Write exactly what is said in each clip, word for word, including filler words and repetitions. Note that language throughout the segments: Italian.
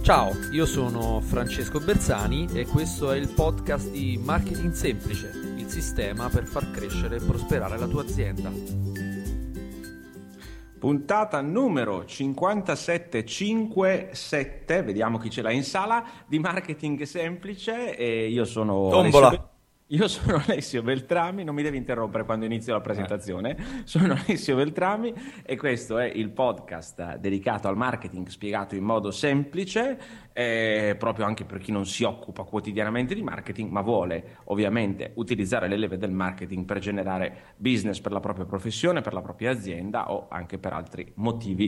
Ciao, io sono Francesco Bersani e questo è il podcast di Marketing Semplice, il sistema per far crescere e prosperare la tua azienda. Puntata numero cinquantasette cinquantasette, vediamo chi ce l'ha in sala, di Marketing Semplice e io sono Tombola. Alessio, io sono Alessio Beltrami, non mi devi interrompere quando inizio la presentazione, eh. sono Alessio Beltrami e questo è il podcast dedicato al marketing spiegato in modo semplice, eh, proprio anche per chi non si occupa quotidianamente di marketing ma vuole ovviamente utilizzare le leve del marketing per generare business per la propria professione, per la propria azienda o anche per altri motivi.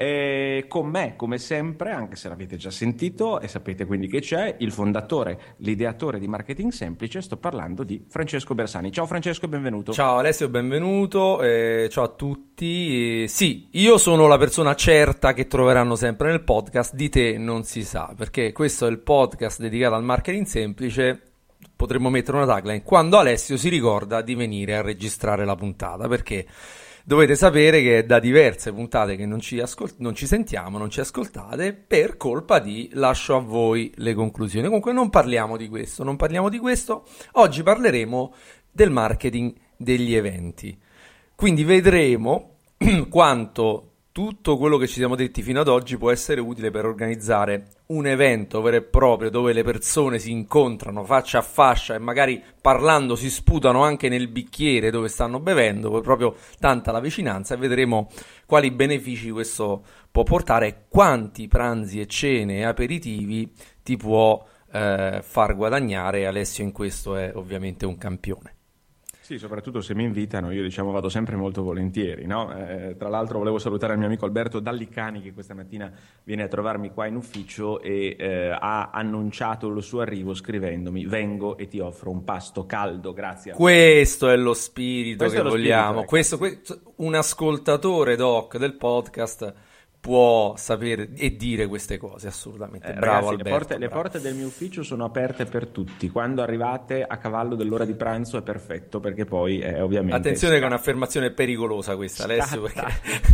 E con me, come sempre, anche se l'avete già sentito e sapete quindi che c'è, il fondatore, l'ideatore di Marketing Semplice, sto parlando di Francesco Bersani. Ciao Francesco, benvenuto. Ciao Alessio, benvenuto, eh, ciao a tutti. Eh, sì, io sono la persona certa che troveranno sempre nel podcast, di te non si sa, perché questo è il podcast dedicato al marketing semplice. Potremmo mettere una tagline: quando Alessio si ricorda di venire a registrare la puntata, perché dovete sapere che è da diverse puntate che non ci, ascol- non ci sentiamo, non ci ascoltate, per colpa di lascio a voi le conclusioni. Comunque non parliamo di questo, non parliamo di questo. Oggi parleremo del marketing degli eventi. Quindi vedremo quanto tutto quello che ci siamo detti fino ad oggi può essere utile per organizzare un evento vero e proprio dove le persone si incontrano faccia a faccia e magari parlando si sputano anche nel bicchiere dove stanno bevendo, poi proprio tanta la vicinanza, e vedremo quali benefici questo può portare e quanti pranzi e cene e aperitivi ti può eh, far guadagnare. Alessio in questo è ovviamente un campione. Sì, soprattutto se mi invitano, io diciamo vado sempre molto volentieri, no? Eh, tra l'altro volevo salutare il mio amico Alberto Dallicani che questa mattina viene a trovarmi qua in ufficio e eh, ha annunciato il suo arrivo scrivendomi: vengo e ti offro un pasto caldo, grazie. Questo è lo spirito Questo che è lo vogliamo. spirito, ecco. Questo, questo, un ascoltatore doc del podcast può sapere e dire queste cose, assolutamente. Eh, Bravo ragazzi, Alberto. le porte, le bravo. porte del mio ufficio sono aperte per tutti. Quando arrivate a cavallo dell'ora di pranzo è perfetto, perché poi è ovviamente... Attenzione che è un'affermazione pericolosa questa, Alessio, perché...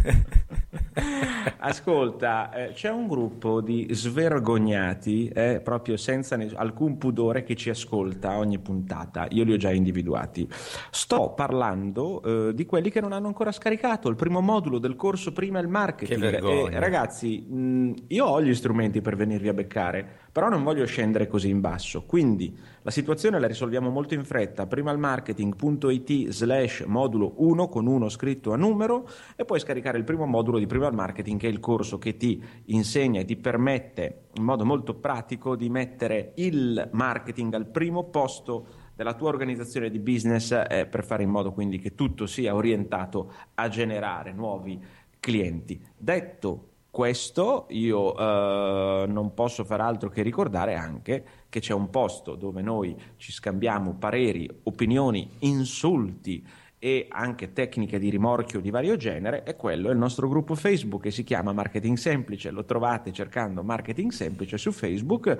Ascolta, eh, c'è un gruppo di svergognati, eh, proprio senza ne- alcun pudore, che ci ascolta ogni puntata. Io li ho già individuati. Sto parlando eh, di quelli che non hanno ancora scaricato il primo modulo del corso Prima il Marketing. Che vergogna. E, ragazzi, mh, io ho gli strumenti per venirvi a beccare, però non voglio scendere così in basso. Quindi la situazione la risolviamo molto in fretta. primalmarketing.it slash modulo uno con uno scritto a numero e puoi scaricare il primo modulo di Prima il Marketing, che è il corso che ti insegna e ti permette in modo molto pratico di mettere il marketing al primo posto della tua organizzazione di business, eh, per fare in modo quindi che tutto sia orientato a generare nuovi clienti. Detto questo, io eh, non posso far altro che ricordare anche che c'è un posto dove noi ci scambiamo pareri, opinioni, insulti e anche tecniche di rimorchio di vario genere, e quello è il nostro gruppo Facebook che si chiama Marketing Semplice. Lo trovate cercando Marketing Semplice su Facebook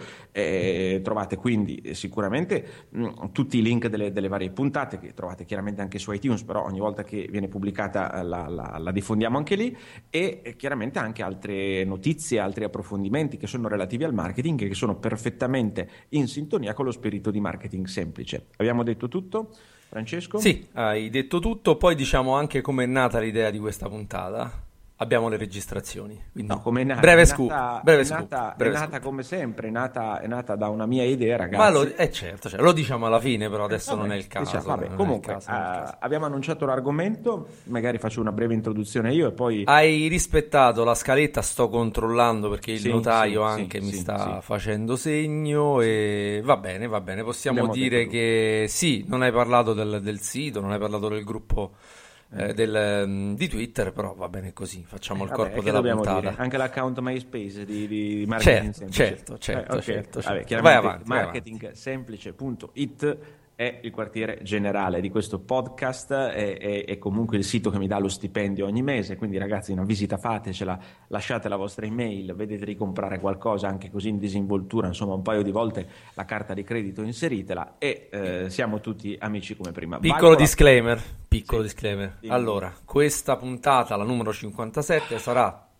e trovate quindi sicuramente mh, tutti i link delle, delle varie puntate, che trovate chiaramente anche su iTunes, però ogni volta che viene pubblicata la, la, la diffondiamo anche lì, e chiaramente anche altre notizie, altri approfondimenti che sono relativi al marketing e che sono perfettamente in sintonia con lo spirito di Marketing Semplice. Abbiamo detto tutto? Francesco? Sì, hai detto tutto. Poi diciamo anche com'è nata l'idea di questa puntata. Abbiamo le registrazioni, quindi no, come è nata, breve è scoop, nata, breve è scoop, nata, breve è nata scoop. come sempre, è nata, è nata da una mia idea, ragazzi. Ma lo, eh certo, cioè, lo diciamo alla fine, però adesso Vabbè, non è il caso. diciamo, vabbè, non è il comunque caso, non è il eh, caso. abbiamo annunciato l'argomento, magari faccio una breve introduzione io e poi... Hai rispettato la scaletta, sto controllando perché il Sì, notaio sì, anche sì, mi sì, sta sì. facendo segno e va bene, va bene, possiamo Abbiamo dire detto che sì, non hai parlato del, del sito, non hai parlato del gruppo eh, del, mm, di Twitter, però va bene così, facciamo il Vabbè, corpo che della dobbiamo puntata. dire? Anche l'account MySpace di, di Marketing Certo, Semplice. certo, certo, Eh, ok. certo, Vabbè, certo. chiaramente Vai avanti, vai marketing semplice punto it è il quartiere generale di questo podcast, è, è, è comunque il sito che mi dà lo stipendio ogni mese, quindi ragazzi una visita fatecela, lasciate la vostra email, vedete di comprare qualcosa anche così in disinvoltura, insomma un paio di volte la carta di credito inseritela e eh, siamo tutti amici come prima. Piccolo Vai, disclaimer, piccolo Sì. disclaimer. Dimmi. Allora, questa puntata, la numero cinquantasette, sarà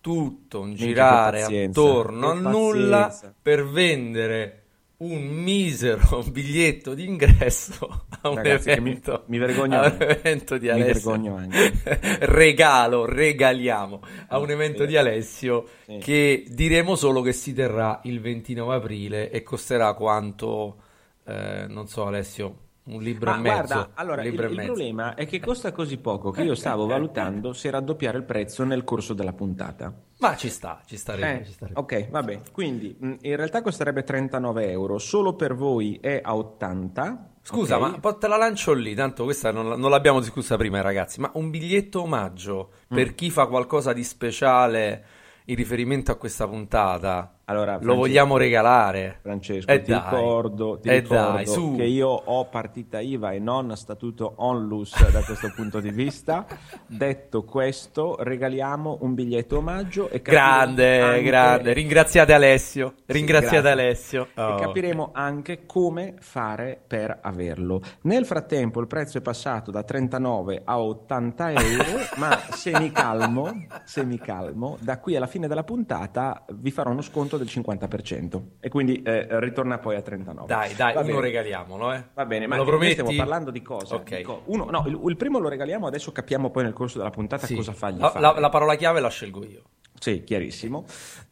tutto un Minchia, girare che pazienza, attorno a che nulla pazienza. per vendere un misero biglietto d'ingresso a un Ragazzi, che mi, evento, mi vergogno a un anche. evento di Mi Alessio. vergogno anche. Regalo, regaliamo a un No, evento sì, di Alessio sì. che diremo solo che si terrà il ventinove aprile e costerà quanto, eh, non so Alessio, un libro e Ma mezzo, guarda, un allora il, libro e il mezzo. problema è che costa così poco che io stavo valutando se raddoppiare il prezzo nel corso della puntata. Ma ci sta, ci starebbe, Eh, ci starebbe. ok, vabbè. Quindi mh, in realtà costerebbe trentanove euro, solo per voi è a ottanta. Scusa, ma Ok? poi te la lancio lì, tanto questa non, non l'abbiamo discussa prima, ragazzi, ma un biglietto omaggio per Mm. chi fa qualcosa di speciale in riferimento a questa puntata, Allora, lo Francesco, vogliamo regalare? Francesco, E ti dai, ricordo, ti e dai, ricordo su. che io ho partita I V A e non statuto onlus da questo punto di vista. Detto questo, regaliamo un biglietto omaggio e capiremo Grande, anche... grande, ringraziate Alessio, Sì, ringraziate grazie. Alessio. E Oh. capiremo anche come fare per averlo. Nel frattempo il prezzo è passato da trentanove a ottanta euro, ma se mi calmo, se mi calmo, da qui alla fine della puntata vi farò uno sconto del cinquanta per cento e quindi eh, ritorna poi a trentanove. Dai, dai, Va uno bene. regaliamolo, eh. Va bene, Me ma lo noi prometti? stiamo parlando di cosa? Ok. Di co- uno, no, il, il primo lo regaliamo, adesso capiamo poi nel corso della puntata Sì. cosa fargli La, fare. la- la parola chiave la scelgo io. Sì, chiarissimo.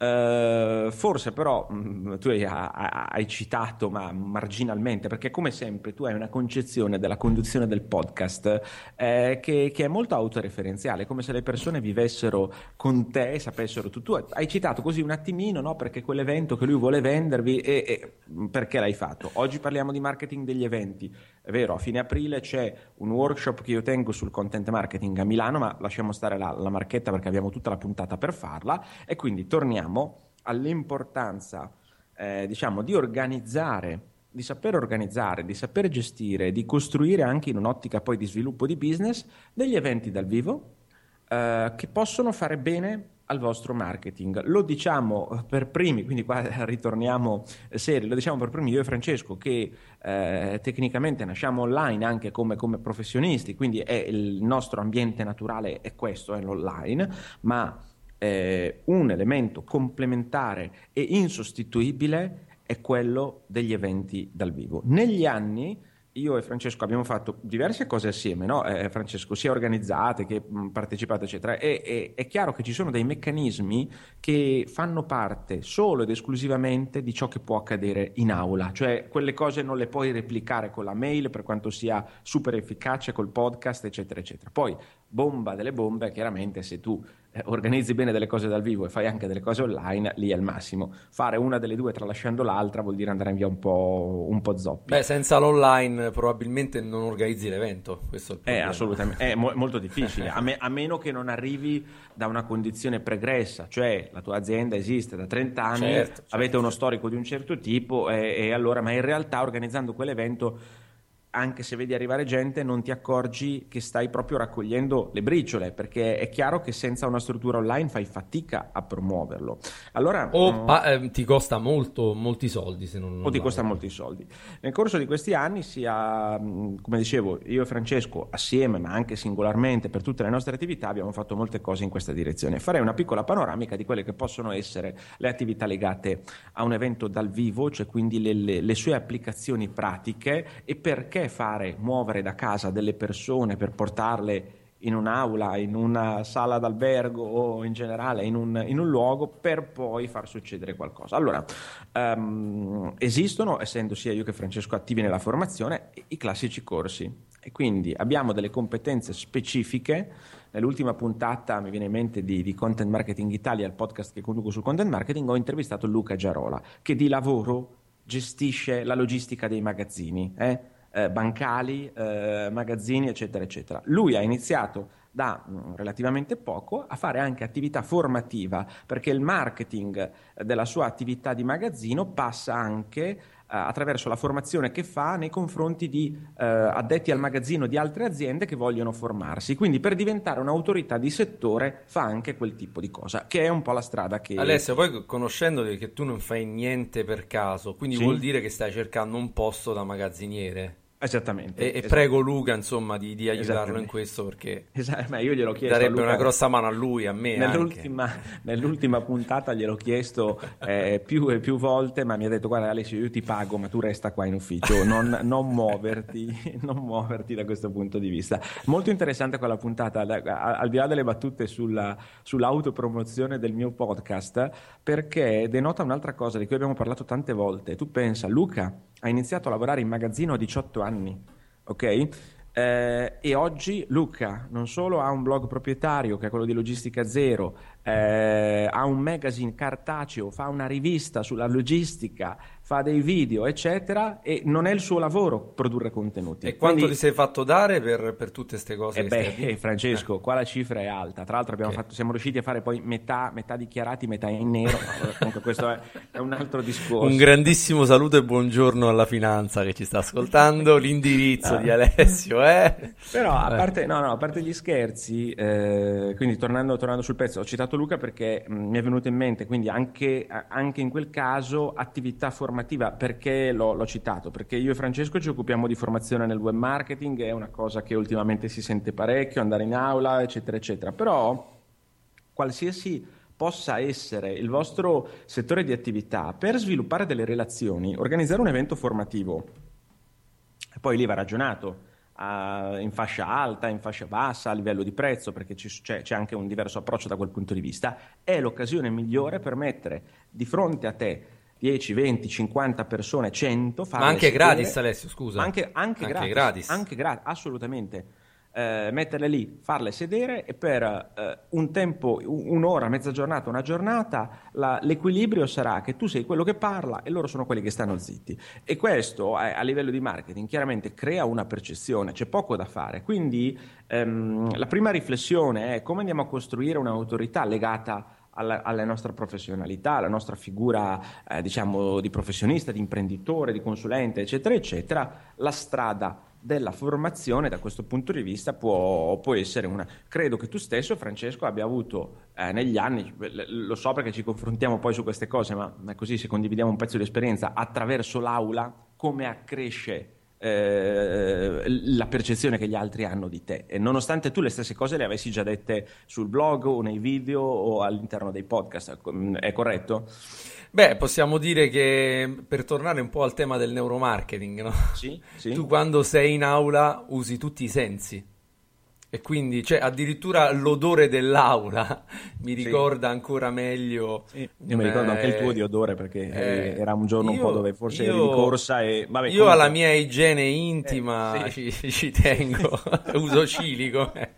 Eh, forse però mh, tu hai, ha- hai citato, ma marginalmente, perché come sempre tu hai una concezione della conduzione del podcast eh, che, che è molto autoreferenziale, come se le persone vivessero con te e sapessero tu. Tu hai citato così un attimino, no? Perché quell'evento che lui vuole vendervi e, e perché l'hai fatto. Oggi parliamo di marketing degli eventi. È vero, a fine aprile c'è un workshop che io tengo sul content marketing a Milano, ma lasciamo stare la, la marchetta perché abbiamo tutta la puntata per farla e quindi torniamo all'importanza eh, diciamo di organizzare, di saper organizzare, di saper gestire, di costruire anche in un'ottica poi di sviluppo di business degli eventi dal vivo eh, che possono fare bene al vostro marketing. Lo diciamo per primi, quindi qua ritorniamo seri, lo diciamo per primi io e Francesco che eh, tecnicamente nasciamo online anche come, come professionisti, quindi è il nostro ambiente naturale è questo, è l'online, ma eh, un elemento complementare e insostituibile è quello degli eventi dal vivo. Negli anni io e Francesco abbiamo fatto diverse cose assieme, no? Eh, Francesco, sia organizzate che mh, partecipate, eccetera. E, e è chiaro che ci sono dei meccanismi che fanno parte solo ed esclusivamente di ciò che può accadere in aula, cioè quelle cose non le puoi replicare con la mail per quanto sia super efficace col podcast, eccetera, eccetera. Poi, bomba delle bombe, chiaramente se tu eh, organizzi bene delle cose dal vivo e fai anche delle cose online, lì è il massimo. Fare una delle due tralasciando l'altra vuol dire andare in via un po', un po' zoppi. Beh, senza l'online probabilmente non organizzi l'evento, questo è il È problema. assolutamente, è mo- molto difficile, a, me- a meno che non arrivi da una condizione pregressa, cioè la tua azienda esiste da trenta anni, Certo, certo, avete uno certo. storico di un certo tipo e, e allora, ma in realtà organizzando quell'evento, anche se vedi arrivare gente, non ti accorgi che stai proprio raccogliendo le briciole, perché è chiaro che senza una struttura online fai fatica a promuoverlo. Allora, O mm, pa- eh, ti costa molto, molti soldi se non o ti online. costa molti soldi. Nel corso di questi anni, sia, mh, come dicevo, io e Francesco assieme, ma anche singolarmente per tutte le nostre attività, abbiamo fatto molte cose in questa direzione. Farei una piccola panoramica di quelle che possono essere le attività legate a un evento dal vivo, cioè quindi le, le, le sue applicazioni pratiche e perché fare muovere da casa delle persone per portarle in un'aula, in una sala d'albergo o in generale in un, in un luogo per poi far succedere qualcosa. Allora, um, esistono, essendo sia io che Francesco attivi nella formazione, i classici corsi e quindi abbiamo delle competenze specifiche. Nell'ultima puntata, mi viene in mente, di, di Content Marketing Italia, il podcast che conduco sul content marketing, ho intervistato Luca Giarola, che di lavoro gestisce la logistica dei magazzini, eh? Eh, bancali, eh, magazzini, eccetera, eccetera. Lui ha iniziato da mh, relativamente poco a fare anche attività formativa, perché il marketing della sua attività di magazzino passa anche eh, attraverso la formazione che fa nei confronti di eh, addetti al magazzino di altre aziende che vogliono formarsi. Quindi per diventare un'autorità di settore fa anche quel tipo di cosa, che è un po' la strada che... Alessio, poi conoscendoti che tu non fai niente per caso, quindi Sì? vuol dire che stai cercando un posto da magazziniere. Esattamente. E, e esatto. prego Luca, insomma, di, di aiutarlo in questo, perché esatto, ma io gliel'ho chiesto darebbe a Luca, una grossa mano a lui, a me nell'ultima, anche. nell'ultima puntata gliel'ho chiesto eh, più e più volte, ma mi ha detto: guarda Alessio, io ti pago, ma tu resta qua in ufficio, non, non muoverti, non muoverti da questo punto di vista. Molto interessante quella puntata, al di là delle battute sulla, sull'autopromozione del mio podcast, perché denota un'altra cosa di cui abbiamo parlato tante volte. Tu pensa, Luca ha iniziato a lavorare in magazzino a diciotto anni, ok? Eh, e oggi Luca non solo ha un blog proprietario che è quello di Logistica Zero, eh, ha un magazine cartaceo, fa una rivista sulla logistica, fa dei video, eccetera, e non è il suo lavoro produrre contenuti. E quanto Quindi, ti sei fatto dare per, per tutte queste cose? e che beh, stai a dire? Francesco, Eh. qua la cifra è alta. Tra l'altro abbiamo Okay. fatto, siamo riusciti a fare poi metà, metà dichiarati, metà in nero. Ma comunque questo è, è un altro discorso. Un grandissimo saluto e buongiorno alla finanza che ci sta ascoltando. L'indirizzo No. di Alessio, eh? Però a Eh. parte, no, no, a parte gli scherzi, eh, quindi tornando, tornando sul pezzo, ho citato Luca perché mh, mi è venuto in mente, quindi anche, a- anche in quel caso attività formativa, perché l'ho, l'ho citato? Perché io e Francesco ci occupiamo di formazione nel web marketing, è una cosa che ultimamente si sente parecchio, andare in aula, eccetera, eccetera. Però qualsiasi possa essere il vostro settore di attività, per sviluppare delle relazioni, organizzare un evento formativo, e poi lì va ragionato uh, in fascia alta, in fascia bassa, a livello di prezzo, perché ci, c'è, c'è anche un diverso approccio da quel punto di vista, è l'occasione migliore per mettere di fronte a te dieci, venti, cinquanta persone, cento, farle Ma anche sedere, gratis, Alessio, scusa. anche, anche, Anche gratis, gratis. anche gratis, assolutamente. Eh, metterle lì, farle sedere e per eh, un tempo, un'ora, mezza giornata, una giornata, la, l'equilibrio sarà che tu sei quello che parla e loro sono quelli che stanno zitti. E questo a, a livello di marketing chiaramente crea una percezione, c'è poco da fare. Quindi ehm, la prima riflessione è come andiamo a costruire un'autorità legata alla, alla nostra professionalità, alla nostra figura eh, diciamo di professionista, di imprenditore, di consulente, eccetera, eccetera. La strada della formazione da questo punto di vista può, può essere una. Credo che tu stesso, Francesco, abbia avuto eh, negli anni, lo so perché ci confrontiamo poi su queste cose, ma è così, se condividiamo un pezzo di esperienza attraverso l'aula, come accresce eh, la percezione che gli altri hanno di te, e nonostante tu le stesse cose le avessi già dette sul blog o nei video o all'interno dei podcast, è corretto? Beh, possiamo dire che, per tornare un po' al tema del neuromarketing, no? Sì, sì. Tu quando sei in aula usi tutti i sensi e quindi, cioè, addirittura l'odore dell'aula mi Sì. ricorda ancora meglio. Sì, io mi ricordo anche il tuo di eh, odore perché eh, era un giorno un io, po' dove forse eri di io- corsa e vabbè, io comunque- alla mia igiene intima Eh, sì. ci, ci tengo, uso cilico. Eh,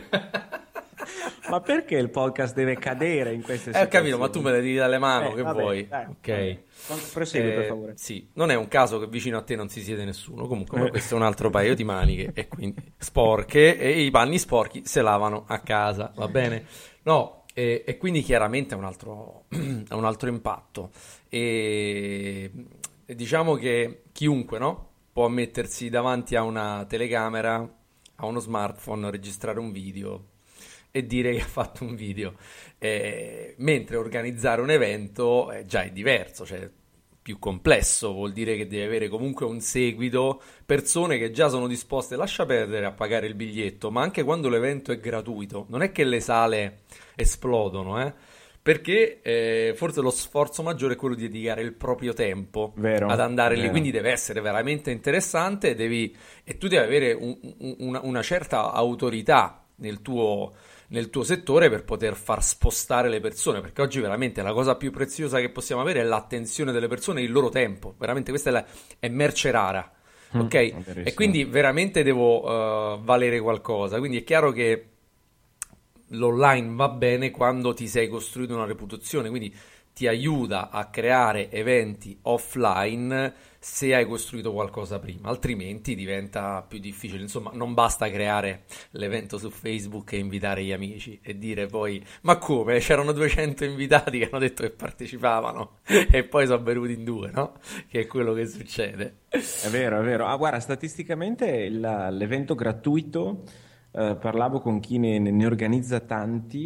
Ma perché il podcast deve cadere in queste ho situazioni? capito, ma tu me le tiri dalle mani, Eh, che vabbè, vuoi? dai, Ok. vabbè. Prosegui, per Eh, favore. sì, non è un caso che vicino a te non si siede nessuno. Comunque, ma Eh. questo è un altro paio di maniche e quindi sporche, e i panni sporchi se lavano a casa, va bene? No, e, e quindi chiaramente è un altro, è un altro impatto. E, e diciamo che chiunque, no, può mettersi davanti a una telecamera, a uno smartphone, registrare un video e dire che ha fatto un video. Eh, mentre organizzare un evento eh, già è diverso, cioè più complesso, vuol dire che devi avere comunque un seguito, persone che già sono disposte, lascia perdere, a pagare il biglietto, ma anche quando l'evento è gratuito, non è che le sale esplodono, eh? Perché eh, forse lo sforzo maggiore è quello di dedicare il proprio tempo Vero, ad andare lì, vero. quindi deve essere veramente interessante e, devi, e tu devi avere un- un- una, una certa autorità nel tuo, nel tuo settore per poter far spostare le persone, perché oggi veramente la cosa più preziosa che possiamo avere è l'attenzione delle persone e il loro tempo, veramente questa è, la- è merce rara, Mm, ok? è verissimo. E quindi veramente devo eh, valere qualcosa, quindi è chiaro che l'online va bene quando ti sei costruito una reputazione, quindi ti aiuta a creare eventi offline se hai costruito qualcosa prima, altrimenti diventa più difficile. Insomma, non basta creare l'evento su Facebook e invitare gli amici e dire poi, ma come? C'erano duecento invitati che hanno detto che partecipavano e poi sono venuti in due, no? Che è quello che succede. È vero, è vero. Ah, guarda, statisticamente il- l'evento gratuito, eh, parlavo con chi ne, ne organizza tanti,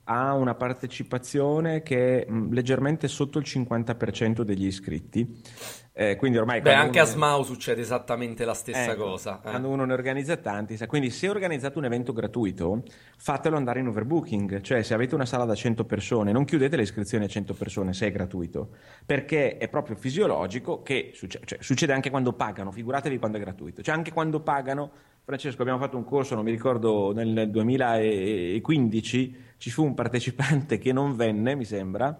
ha una partecipazione che è mh, leggermente sotto il cinquanta per cento degli iscritti. Eh, quindi ormai Beh, quando anche uno a ne- Smau succede esattamente la stessa ecco, cosa. eh. quando uno ne organizza tanti, sa- quindi se organizzate un evento gratuito, fatelo andare in overbooking, cioè se avete una sala da cento persone, non chiudete le iscrizioni a cento persone se è gratuito, perché è proprio fisiologico che succe- cioè, succede anche quando pagano, figuratevi quando è gratuito, cioè anche quando pagano. Francesco, abbiamo fatto un corso, non mi ricordo, nel duemilaquindici ci fu un partecipante che non venne, mi sembra,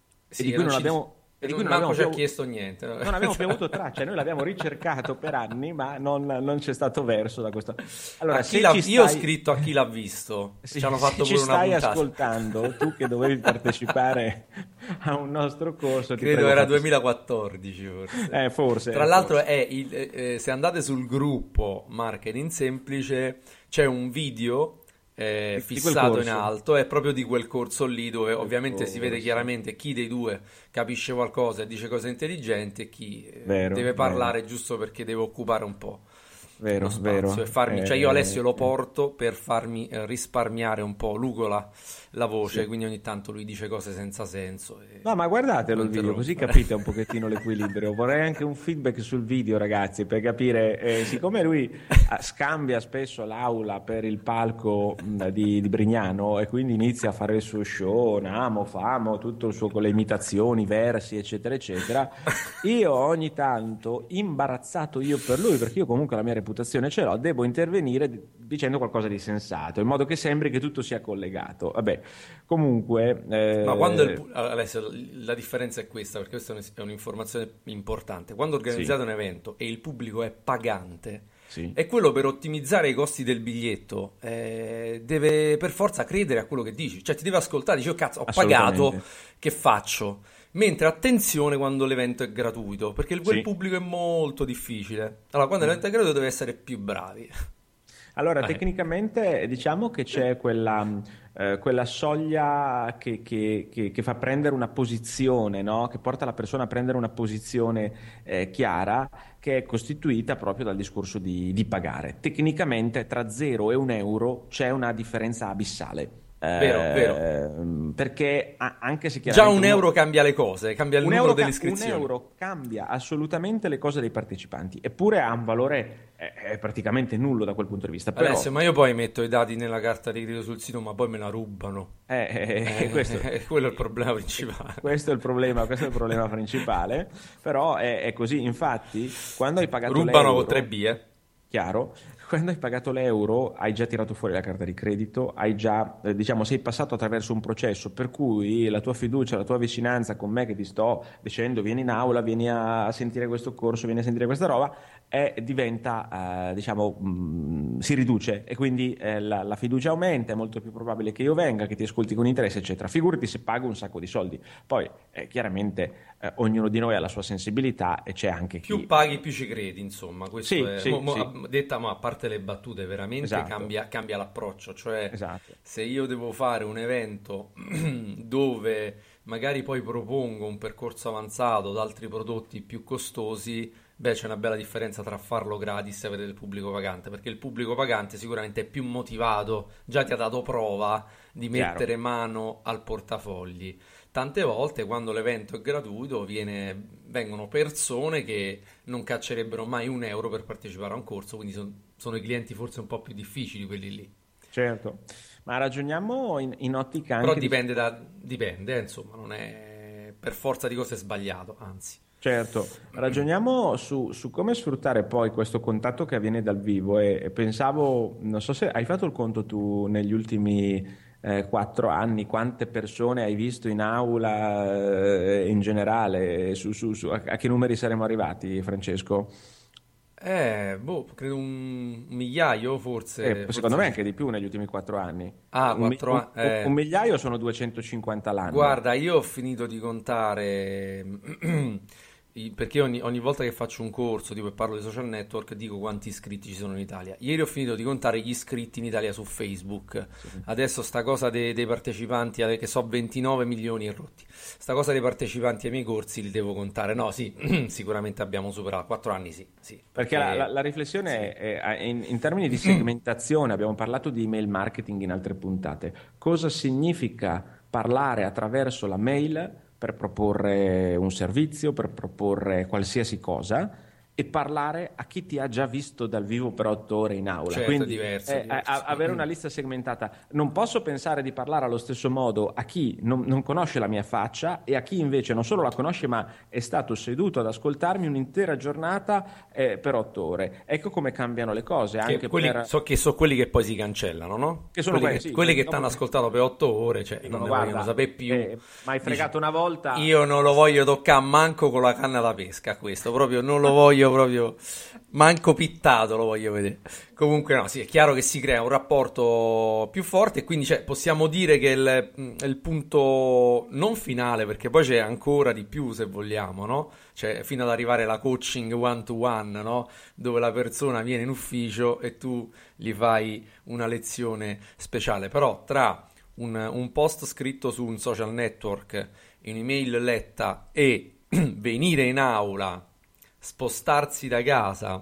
e Sì, di e cui non non ci dice- abbiamo, e e di cui non- non manco abbiamo ci ha più, chiesto niente. non abbiamo più Cioè, avuto traccia. Noi l'abbiamo ricercato per anni, ma non, non c'è stato verso da questo. a Allora, chi se l'ha- ci io ho stai, scritto a chi l'ha visto, se, ci hanno se fatto ci pure una stai puntata. ascoltando, tu che dovevi partecipare a un nostro corso, ti Credo prego, era fatti... duemilaquattordici forse. Eh, forse, Tra eh, l'altro, forse. è il- eh, eh, se andate sul gruppo Marketing Semplice, c'è un video eh, Di, di quel fissato in corso. alto, è proprio di quel corso lì dove Quel ovviamente si vede corso. chiaramente chi dei due capisce qualcosa e dice cose intelligenti e chi eh, Vero, deve vero, parlare giusto perché deve occupare un po' lo vero, spazio e vero. farmi, cioè io Eh, Alessio lo eh, porto per farmi eh, risparmiare un po', Lugola la voce, sì. quindi ogni tanto lui dice cose senza senso e No, ma lo guardatelo il video, così interrompo. capite un pochettino l'equilibrio. Vorrei anche un feedback sul video, ragazzi, per capire, eh, siccome lui eh, scambia spesso l'aula per il palco mh, di, di Brignano e quindi inizia a fare il suo show, Namo, Famo, tutto il suo con le imitazioni, versi, eccetera, eccetera. Io ogni tanto, imbarazzato io per lui, perché io comunque la mia reputazione ce l'ho, devo intervenire d- dicendo qualcosa di sensato, in modo che sembri che tutto sia collegato. Vabbè, comunque, Ma quando il, eh, pu- Alessio, la differenza è questa, perché questa è un- è un'informazione importante. Quando sì, organizzate un evento e il pubblico è pagante, sì, è quello per ottimizzare i costi del biglietto, eh, deve per forza credere a quello che dici, cioè ti deve ascoltare, dici, oh cazzo, ho pagato, assolutamente. che faccio? Mentre attenzione quando l'evento è gratuito, perché il- quel Sì. pubblico è molto difficile. Allora, quando Mm. l'evento è gratuito deve essere più bravi. Allora, Eh, tecnicamente diciamo che c'è quella, eh, quella soglia che, che- che- che fa prendere una posizione, no? Che porta la persona a prendere una posizione eh, chiara, che è costituita proprio dal discorso di, di pagare. Tecnicamente tra zero e un euro c'è una differenza abissale. vero, vero. Ehm, perché a- anche se Già chiaramente un uno, euro cambia le cose, cambia il un numero euro, delle ca- un iscrizioni. euro cambia assolutamente le cose dei partecipanti, eppure ha un valore eh, è praticamente nullo da quel punto di vista. Però, Alessio, ma io poi metto i dati nella carta di credito sul sito, ma poi me la rubano. eh, eh, eh, questo, Eh, quello è il problema principale. questo è il problema, questo è il problema principale, però è, è così. Infatti, quando hai pagato Rubano con tre l'euro, B, eh. chiaro, quando hai pagato l'euro hai già tirato fuori la carta di credito, hai già, eh, diciamo, sei passato attraverso un processo per cui la tua fiducia, la tua vicinanza con me che ti sto dicendo vieni in aula, vieni a sentire questo corso, vieni a sentire questa roba, è, diventa, eh, diciamo, mh, si riduce e quindi eh, la, la fiducia aumenta, è molto più probabile che io venga, che ti ascolti con interesse, eccetera. Figurati se pago un sacco di soldi. Poi, eh, chiaramente, eh, ognuno di noi ha la sua sensibilità e c'è anche Più chi... paghi, più ci credi, insomma. Questo Sì, è. sì, mo- mo- sì, a- detta, ma a parte le battute, veramente esatto, cambia, cambia l'approccio. Cioè, esatto. se io devo fare un evento dove magari poi propongo un percorso avanzato ad altri prodotti più costosi, beh, c'è una bella differenza tra farlo gratis e avere il pubblico pagante, perché il pubblico pagante sicuramente è più motivato, già ti ha dato prova di Chiaro. mettere mano al portafogli. Tante volte quando l'evento è gratuito viene- vengono persone che non caccerebbero mai un euro per partecipare a un corso, quindi son- sono i clienti forse un po' più difficili quelli lì. Certo, ma ragioniamo in, in ottica Però anche di... dipende da, dipende, eh, insomma, non è per forza di cose sbagliato, anzi. Certo, ragioniamo su, su come sfruttare poi questo contatto che avviene dal vivo e, e pensavo, non so se hai fatto il conto tu negli ultimi eh, quattro anni, quante persone hai visto in aula eh, in generale, su, su- su- a, a che numeri saremo arrivati, Francesco? Eh, boh, credo un migliaio, Eh, forse, secondo forse me di anche più. di più negli ultimi quattro anni. Ah, Un, mi- quattro un- anni. un- un Eh. migliaio sono duecentocinquanta l'anno. Guarda, io ho finito di contare i- perché ogni, ogni volta che faccio un corso, tipo e parlo di social network, dico quanti iscritti ci sono in Italia. Ieri ho finito di contare gli iscritti in Italia su Facebook. Adesso sta cosa dei, dei partecipanti, eh, che so ventinove milioni e rotti. Sta cosa dei partecipanti ai miei corsi li devo contare. No, sì, sicuramente abbiamo superato. Quattro anni sì, sì. Perché la, la- Perché la riflessione sì. è, è in, in termini di segmentazione, abbiamo parlato di email marketing in altre puntate. Cosa significa parlare attraverso la mail per proporre un servizio, per proporre qualsiasi cosa e parlare a chi ti ha già visto dal vivo per otto ore in aula? Certo, è Quindi diverso, è eh, a- a- diverso. avere una lista segmentata. Non posso pensare di parlare allo stesso modo a chi non, non conosce la mia faccia e a chi invece non solo la conosce ma è stato seduto ad ascoltarmi un'intera giornata eh, per otto ore. Ecco come cambiano le cose Che anche quelli, per... so che so quelli che poi si cancellano, no? Che sono Quelli quelli, che, sì, quelli che dopo ti hanno che- ascoltato per otto ore, cioè non dicono, ne vogliono guarda, sapere più. eh, mi hai fregato Dici, una volta. io non lo voglio toccare manco con la canna da pesca, questo proprio non lo voglio proprio, manco pittato lo voglio vedere. Comunque no, sì, è chiaro che si crea un rapporto più forte e quindi cioè, possiamo dire che il, il punto non finale, perché poi c'è ancora di più se vogliamo, no? Cioè fino ad arrivare alla coaching one to one, no? Dove la persona viene in ufficio e tu gli fai una lezione speciale. Però tra un, un post scritto su un social network, un'email letta e venire in aula, spostarsi da casa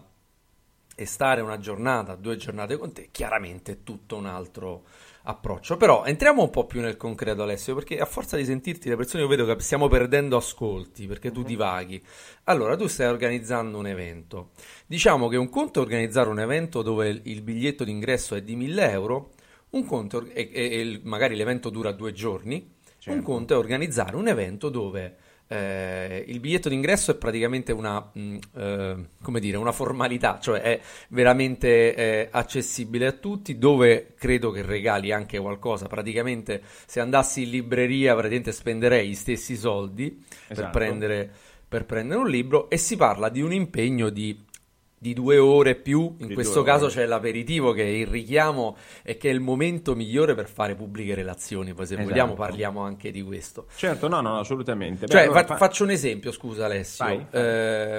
e stare una giornata, due giornate con te, chiaramente è tutto un altro approccio. Però entriamo un po' più nel concreto, Alessio, perché a forza di sentirti le persone io vedo che stiamo perdendo ascolti, perché tu divaghi. Allora, tu stai organizzando un evento. Diciamo che un conto è organizzare un evento dove il il biglietto d'ingresso è di mille euro, un conto è- e, e- e magari l'evento dura due giorni, un Certo. conto è organizzare un evento dove eh, il biglietto d'ingresso è praticamente una, mh, eh, come dire, una formalità, cioè è veramente eh, accessibile a tutti, dove credo che regali anche qualcosa. Praticamente se andassi in libreria praticamente spenderei gli stessi soldi per Esatto. prendere, per prendere un libro, e si parla di un impegno di di due ore più, in Di questo due caso ore. c'è l'aperitivo che è il richiamo e che è il momento migliore per fare pubbliche relazioni, poi se vogliamo Esatto. parliamo anche di questo. Certo, no, no, assolutamente. Beh, Cioè, allora fa- fa- faccio un esempio, scusa Alessio. Vai, vai.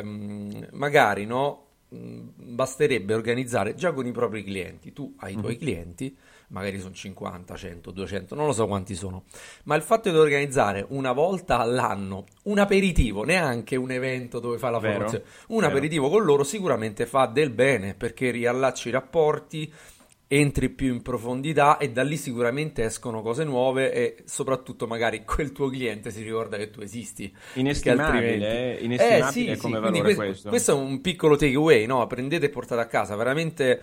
Ehm, magari no, mh, basterebbe organizzare già con i propri clienti. Tu hai i tuoi Mhm. clienti, magari sono cinquanta, cento, duecento, non lo so quanti sono, ma il fatto di organizzare una volta all'anno un aperitivo, neanche un evento dove fa la Vero, formazione, un vero. aperitivo con loro sicuramente fa del bene, perché riallacci i rapporti, entri più in profondità e da lì sicuramente escono cose nuove e soprattutto magari quel tuo cliente si ricorda che tu esisti, perché Inestimabile, altrimenti... eh, Eh inestimabile sì, sì, come quindi valore que- questo. questo è un piccolo takeaway, no? Prendete e portate a casa, veramente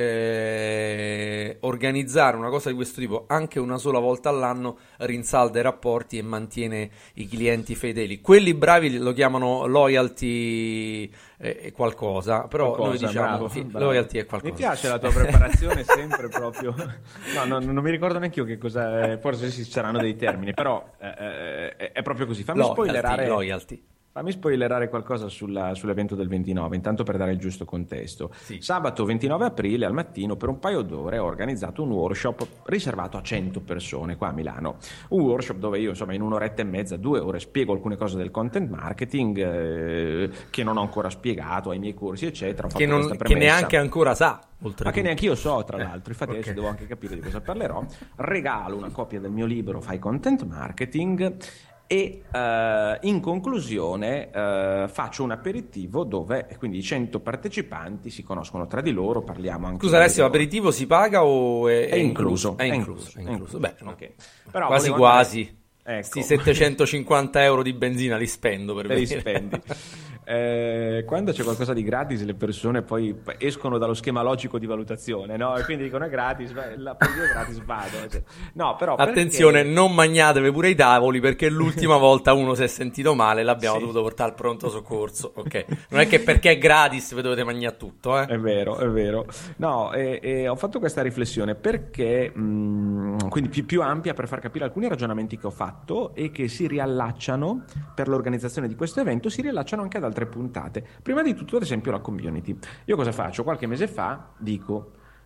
eh, organizzare una cosa di questo tipo anche una sola volta all'anno rinsalda i rapporti e mantiene i clienti fedeli. Quelli bravi lo chiamano loyalty eh, qualcosa, però noi Qualcosa, diciamo bravo, fi- bravo. loyalty è Mi qualcosa. piace la tua preparazione sempre proprio. No, no, non mi ricordo neanche io che cosa è, forse ci saranno dei termini, però eh, eh, è, è proprio così. Fammi Loyalty, spoilerare, loyalty. fammi spoilerare qualcosa sulla- sull'evento del ventinove, intanto per dare il giusto contesto. Sì. Sabato ventinove aprile al mattino per un paio d'ore ho organizzato un workshop riservato a cento persone qua a Milano. Un workshop dove io insomma in un'oretta e mezza, due ore spiego alcune cose del content marketing eh, che non ho ancora spiegato ai miei corsi eccetera. Ho fatto Che, non- questa che premessa. neanche ancora sa, Ma oltretutto. che neanche io so, tra Eh, l'altro, infatti ok. adesso devo anche capire di cosa parlerò. Regalo una copia del mio libro Fai Content Marketing e eh, in conclusione eh, faccio un aperitivo dove quindi i cento partecipanti si conoscono tra di loro, parliamo anche Scusa Alessio, di- l'aperitivo si paga o è, È incluso, È è incluso, incluso, è è incluso. incluso. Beh, no. Ok. Però Quasi volevo andare- quasi. Ecco. Sti settecentocinquanta euro di benzina li spendo per Te li venire. spendi. Eh, quando c'è qualcosa di gratis le persone poi escono dallo schema logico di valutazione, no? E quindi dicono è gratis, beh, la per Dio è gratis vado. Cioè, no, però perché- Attenzione, non magnatevi pure i tavoli, perché l'ultima volta uno si è sentito male e l'abbiamo Sì. dovuto portare al pronto soccorso. Ok, non è che perché è gratis vi dovete mangiare tutto, eh. È vero, è vero. No, e, e ho fatto questa riflessione perché, mh, quindi più, più ampia per far capire alcuni ragionamenti che ho fatto e che si riallacciano per l'organizzazione di questo evento, si riallacciano anche ad altre puntate. Prima di tutto, ad esempio, la community. Io cosa faccio? Qualche mese fa dico,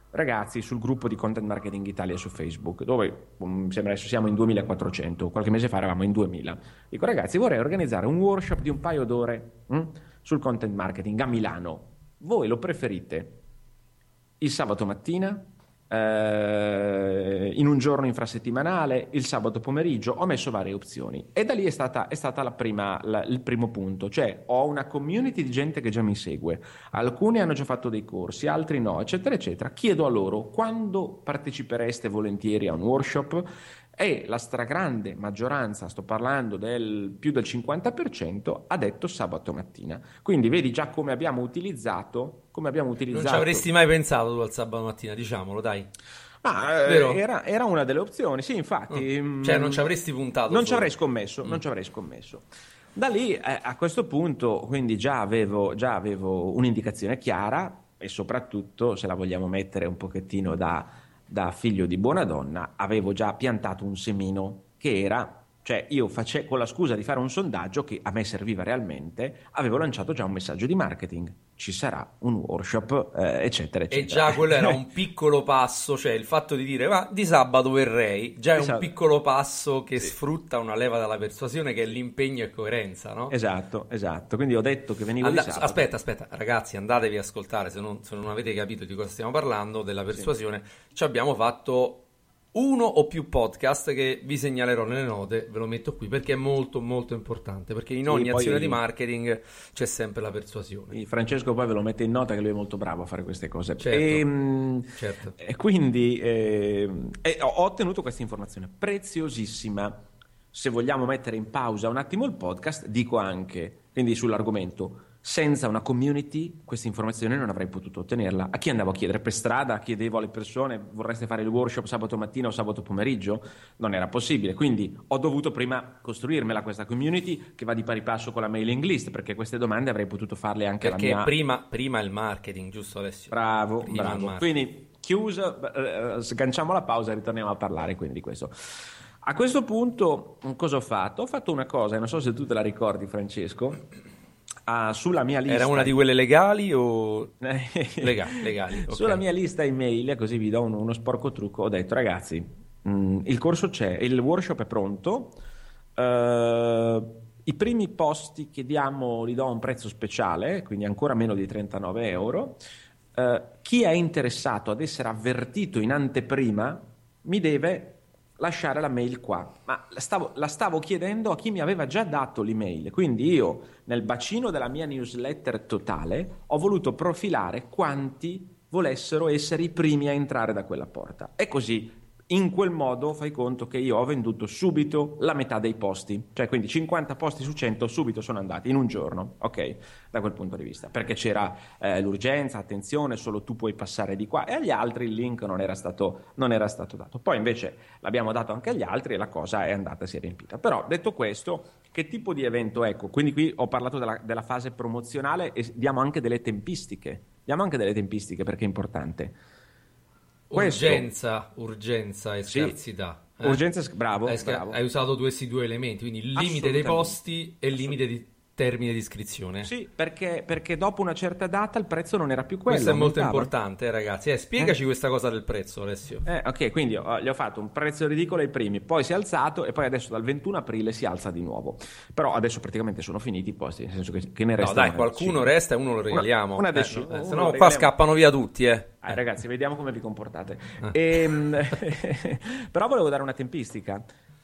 ragazzi sul gruppo di Content Marketing Italia su Facebook, dove mi sembra adesso siamo in duemilaquattrocento, qualche mese fa eravamo in duemila. Dico ragazzi, vorrei organizzare un workshop di un paio d'ore hm, sul content marketing a Milano. Voi lo preferite il sabato mattina, eh, in un giorno infrasettimanale, il sabato pomeriggio? Ho messo varie opzioni e da lì è stata, è stata la prima, la, il primo punto, cioè ho una community di gente che già mi segue, alcuni hanno già fatto dei corsi, altri no, eccetera eccetera. Chiedo a loro quando partecipereste volentieri a un workshop e la stragrande maggioranza, sto parlando del più del cinquanta per cento, ha detto sabato mattina. Quindi vedi già come abbiamo utilizzato, come abbiamo utilizzato. Non ci avresti mai pensato tu al sabato mattina, diciamolo, dai. Ma eh, era, era una delle opzioni, sì, infatti. Mm. Cioè non ci avresti puntato. Non ci avrei scommesso, mm. non ci avrei scommesso. Da lì eh, a questo punto, quindi già avevo, già avevo un'indicazione chiara e soprattutto, se la vogliamo mettere un pochettino da da figlio di buona donna, avevo già piantato un semino che era, cioè io face, con la scusa di fare un sondaggio che a me serviva realmente, avevo lanciato già un messaggio di marketing, ci sarà un workshop, eh, eccetera, eccetera. E già quello era un piccolo passo, cioè il fatto di dire ma di sabato verrei, già è esatto. un piccolo passo che sì. sfrutta una leva della persuasione che è l'impegno e coerenza, no? Esatto, esatto, quindi ho detto che venivo And- di sabato. Aspetta, aspetta, ragazzi, andatevi a ascoltare, se non, se non avete capito di cosa stiamo parlando, della persuasione, sì. ci abbiamo fatto uno o più podcast che vi segnalerò nelle note, ve lo metto qui perché è molto molto importante, perché in ogni sì, azione di marketing c'è sempre la persuasione. Francesco poi ve lo mette in nota che lui è molto bravo a fare queste cose. Certo, e, certo. e quindi eh, e ho ottenuto questa informazione preziosissima. Se vogliamo mettere in pausa un attimo il podcast, dico anche, quindi sull'argomento, senza una community questa informazione non avrei potuto ottenerla. A chi andavo a chiedere per strada? Chiedevo alle persone: vorreste fare il workshop sabato mattina o sabato pomeriggio? Non era possibile, quindi ho dovuto prima costruirmela questa community che va di pari passo con la mailing list, perché queste domande avrei potuto farle anche alla mia... Perché prima, prima il marketing, giusto Alessio? Bravo, prima bravo. Quindi chiuso, eh, sganciamo la pausa e ritorniamo a parlare quindi di questo. A questo punto cosa ho fatto? Ho fatto una cosa, non so se tu te la ricordi Francesco. Uh, sulla mia lista... Era una di quelle legali o legali? legali okay. Sulla mia lista email, così vi do uno, uno sporco trucco, ho detto ragazzi, mh, il corso c'è, il workshop è pronto, uh, i primi posti che diamo li do a un prezzo speciale, quindi ancora meno di trentanove euro, uh, chi è interessato ad essere avvertito in anteprima mi deve lasciare la mail qua, ma la stavo, la stavo chiedendo a chi mi aveva già dato l'email, quindi io nel bacino della mia newsletter totale ho voluto profilare quanti volessero essere i primi a entrare da quella porta e così in quel modo fai conto che io ho venduto subito la metà dei posti, cioè quindi cinquanta posti su cento subito sono andati in un giorno, ok, da quel punto di vista, perché c'era eh, l'urgenza, attenzione, solo tu puoi passare di qua, e agli altri il link non era stato, non era stato dato. Poi invece l'abbiamo dato anche agli altri e la cosa è andata, si è riempita. Però detto questo, che tipo di evento? Ecco, quindi qui ho parlato della, della fase promozionale e diamo anche delle tempistiche, diamo anche delle tempistiche perché è importante. Questo, urgenza, urgenza e scarsità. Sì, eh? Urgenza, bravo, hai, bravo. Hai usato questi due elementi, quindi il limite dei posti e il limite di termine di iscrizione. Sì, perché, perché dopo una certa data il prezzo non era più quello. Questo è molto aumentava. importante, eh, ragazzi. Eh, spiegaci eh? questa cosa del prezzo, Alessio. Eh, ok, quindi ho, gli ho fatto un prezzo ridicolo ai primi, poi si è alzato e poi adesso dal ventuno aprile si alza di nuovo. Però adesso praticamente sono finiti i posti, nel senso che, che ne resta. No, dai, qualcuno resta e uno lo regaliamo. Una, una decina, eh, no, se no qua scappano via tutti, eh. Eh, ragazzi, vediamo come vi comportate. Ah. E, però volevo dare una tempistica.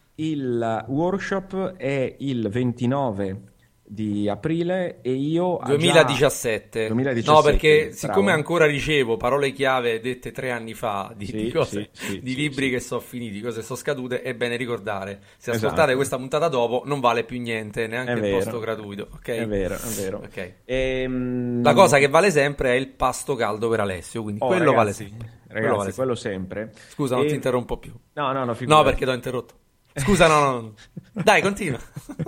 Il workshop è il ventinove di aprile e io duemiladiciassette. Già... duemiladiciassette no, perché bravo. Siccome ancora ricevo parole chiave dette tre anni fa di, sì, di cose, sì, sì, di sì, libri sì. che sono finiti, cose sono scadute, è bene ricordare, se esatto. ascoltate questa puntata dopo non vale più niente, neanche è il vero. posto gratuito, ok? È vero, è vero. Okay. Ehm... La cosa che vale sempre è il pasto caldo per Alessio, quindi oh, quello, ragazzi, vale sempre. Ragazzi, quello vale quello sempre. sempre. Scusa, e... non ti interrompo più. No, no, no, figurati. No, perché ti ho interrotto. Scusa, no, no, no. Dai, continua.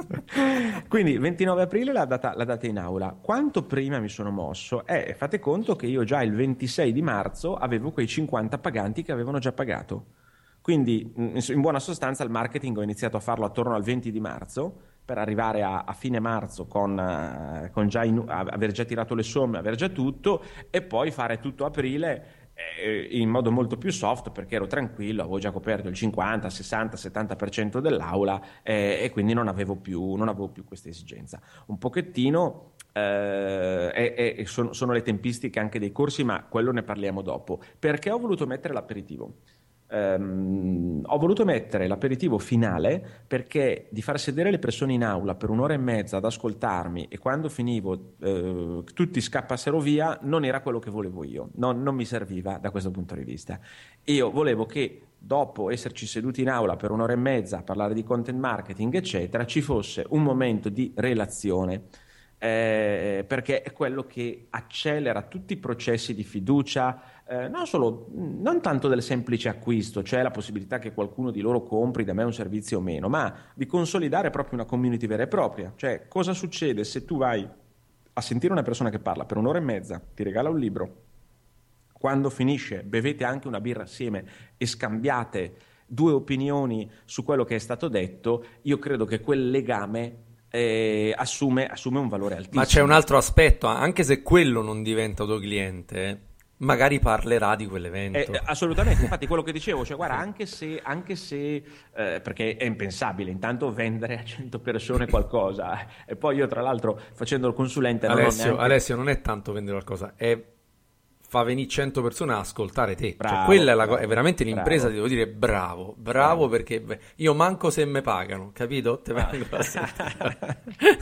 Quindi ventinove aprile la data, la data in aula. Quanto prima mi sono mosso? Eh, fate conto che io già il ventisei di marzo avevo quei cinquanta paganti che avevano già pagato. Quindi in buona sostanza il marketing ho iniziato a farlo attorno al venti di marzo per arrivare a, a fine marzo con, uh, con già in, aver già tirato le somme, aver già tutto e poi fare tutto aprile eh, in modo molto più soft, perché ero tranquillo, avevo già coperto il cinquanta, sessanta, settanta per cento dell'aula eh, e quindi non avevo più, non avevo più questa esigenza. Un pochettino eh, e, e sono, sono le tempistiche anche dei corsi, ma quello ne parliamo dopo. Perché ho voluto mettere l'aperitivo? Um, ho voluto mettere l'aperitivo finale perché di far sedere le persone in aula per un'ora e mezza ad ascoltarmi e quando finivo eh, tutti scappassero via non era quello che volevo io, non, non mi serviva da questo punto di vista. Io volevo che dopo esserci seduti in aula per un'ora e mezza a parlare di content marketing eccetera ci fosse un momento di relazione. Eh, perché è quello che accelera tutti i processi di fiducia, eh, non solo, non tanto del semplice acquisto, cioè la possibilità che qualcuno di loro compri da me un servizio o meno, ma di consolidare proprio una community vera e propria. Cioè, cosa succede se tu vai a sentire una persona che parla per un'ora e mezza, ti regala un libro, quando finisce bevete anche una birra assieme e scambiate due opinioni su quello che è stato detto, io credo che quel legame Eh, assume, assume un valore altissimo. Ma c'è un altro aspetto, anche se quello non diventa tuo cliente, magari parlerà di quell'evento. Eh, assolutamente, infatti quello che dicevo, cioè guarda, anche se, anche se eh, perché è impensabile intanto vendere a cento persone qualcosa e poi io tra l'altro facendo il consulente non Alessio, ho neanche... Alessio non è tanto vendere qualcosa, è fa venire cento persone a ascoltare te. Bravo, cioè, quella è, la, bravo, è veramente l'impresa, bravo. ti devo dire bravo, bravo, bravo. Perché beh, io manco se me pagano, capito? Te vengo a sentire.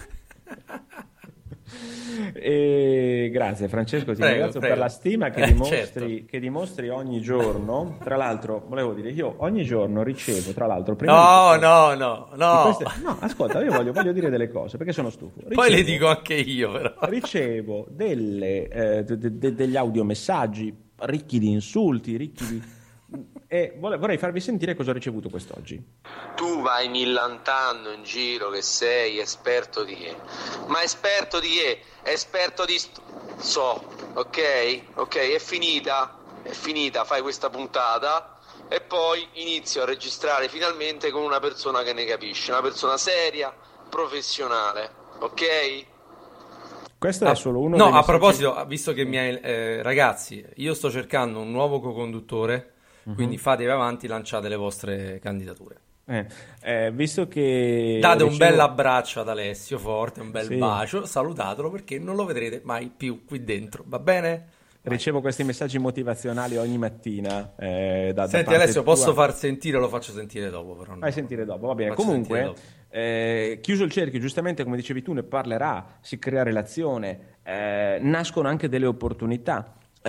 E grazie Francesco, ti Prego, ringrazio prego. per la stima che Eh, dimostri, certo. che dimostri ogni giorno. Tra l'altro, volevo dire, io ogni giorno ricevo, tra l'altro, prima No, di queste- no, no, di no. queste- no, ascolta, io voglio, voglio dire delle cose perché sono stufo. Poi le Ricevo- dico anche io, però. ricevo delle, eh, de- de- de- degli audiomessaggi ricchi di insulti, ricchi di... e vole- vorrei farvi sentire cosa ho ricevuto quest'oggi. Tu vai millantando in giro che sei esperto di che? Ma esperto di che? Esperto di st- so, ok? Ok, è finita, è finita, fai questa puntata e poi inizio a registrare finalmente con una persona che ne capisce, una persona seria, professionale, ok? Questo Ah, è solo uno no, dei a messaggi- proposito, visto che mi hai, eh, ragazzi, io sto cercando un nuovo co-conduttore, quindi fatevi avanti, lanciate le vostre candidature. Eh, eh, visto che Date un ricevo- bel abbraccio ad Alessio Forte, un bel Sì. bacio, salutatelo perché non lo vedrete mai più qui dentro, va bene? ricevo questi messaggi motivazionali ogni mattina eh, da, da Senti parte Alessio, posso tua. far sentire, lo faccio sentire dopo però. no. Fai sentire dopo, va bene. Faccio Comunque, sentire dopo. eh, chiuso il cerchio, giustamente come dicevi tu, ne parlerà, si crea relazione, eh, nascono anche delle opportunità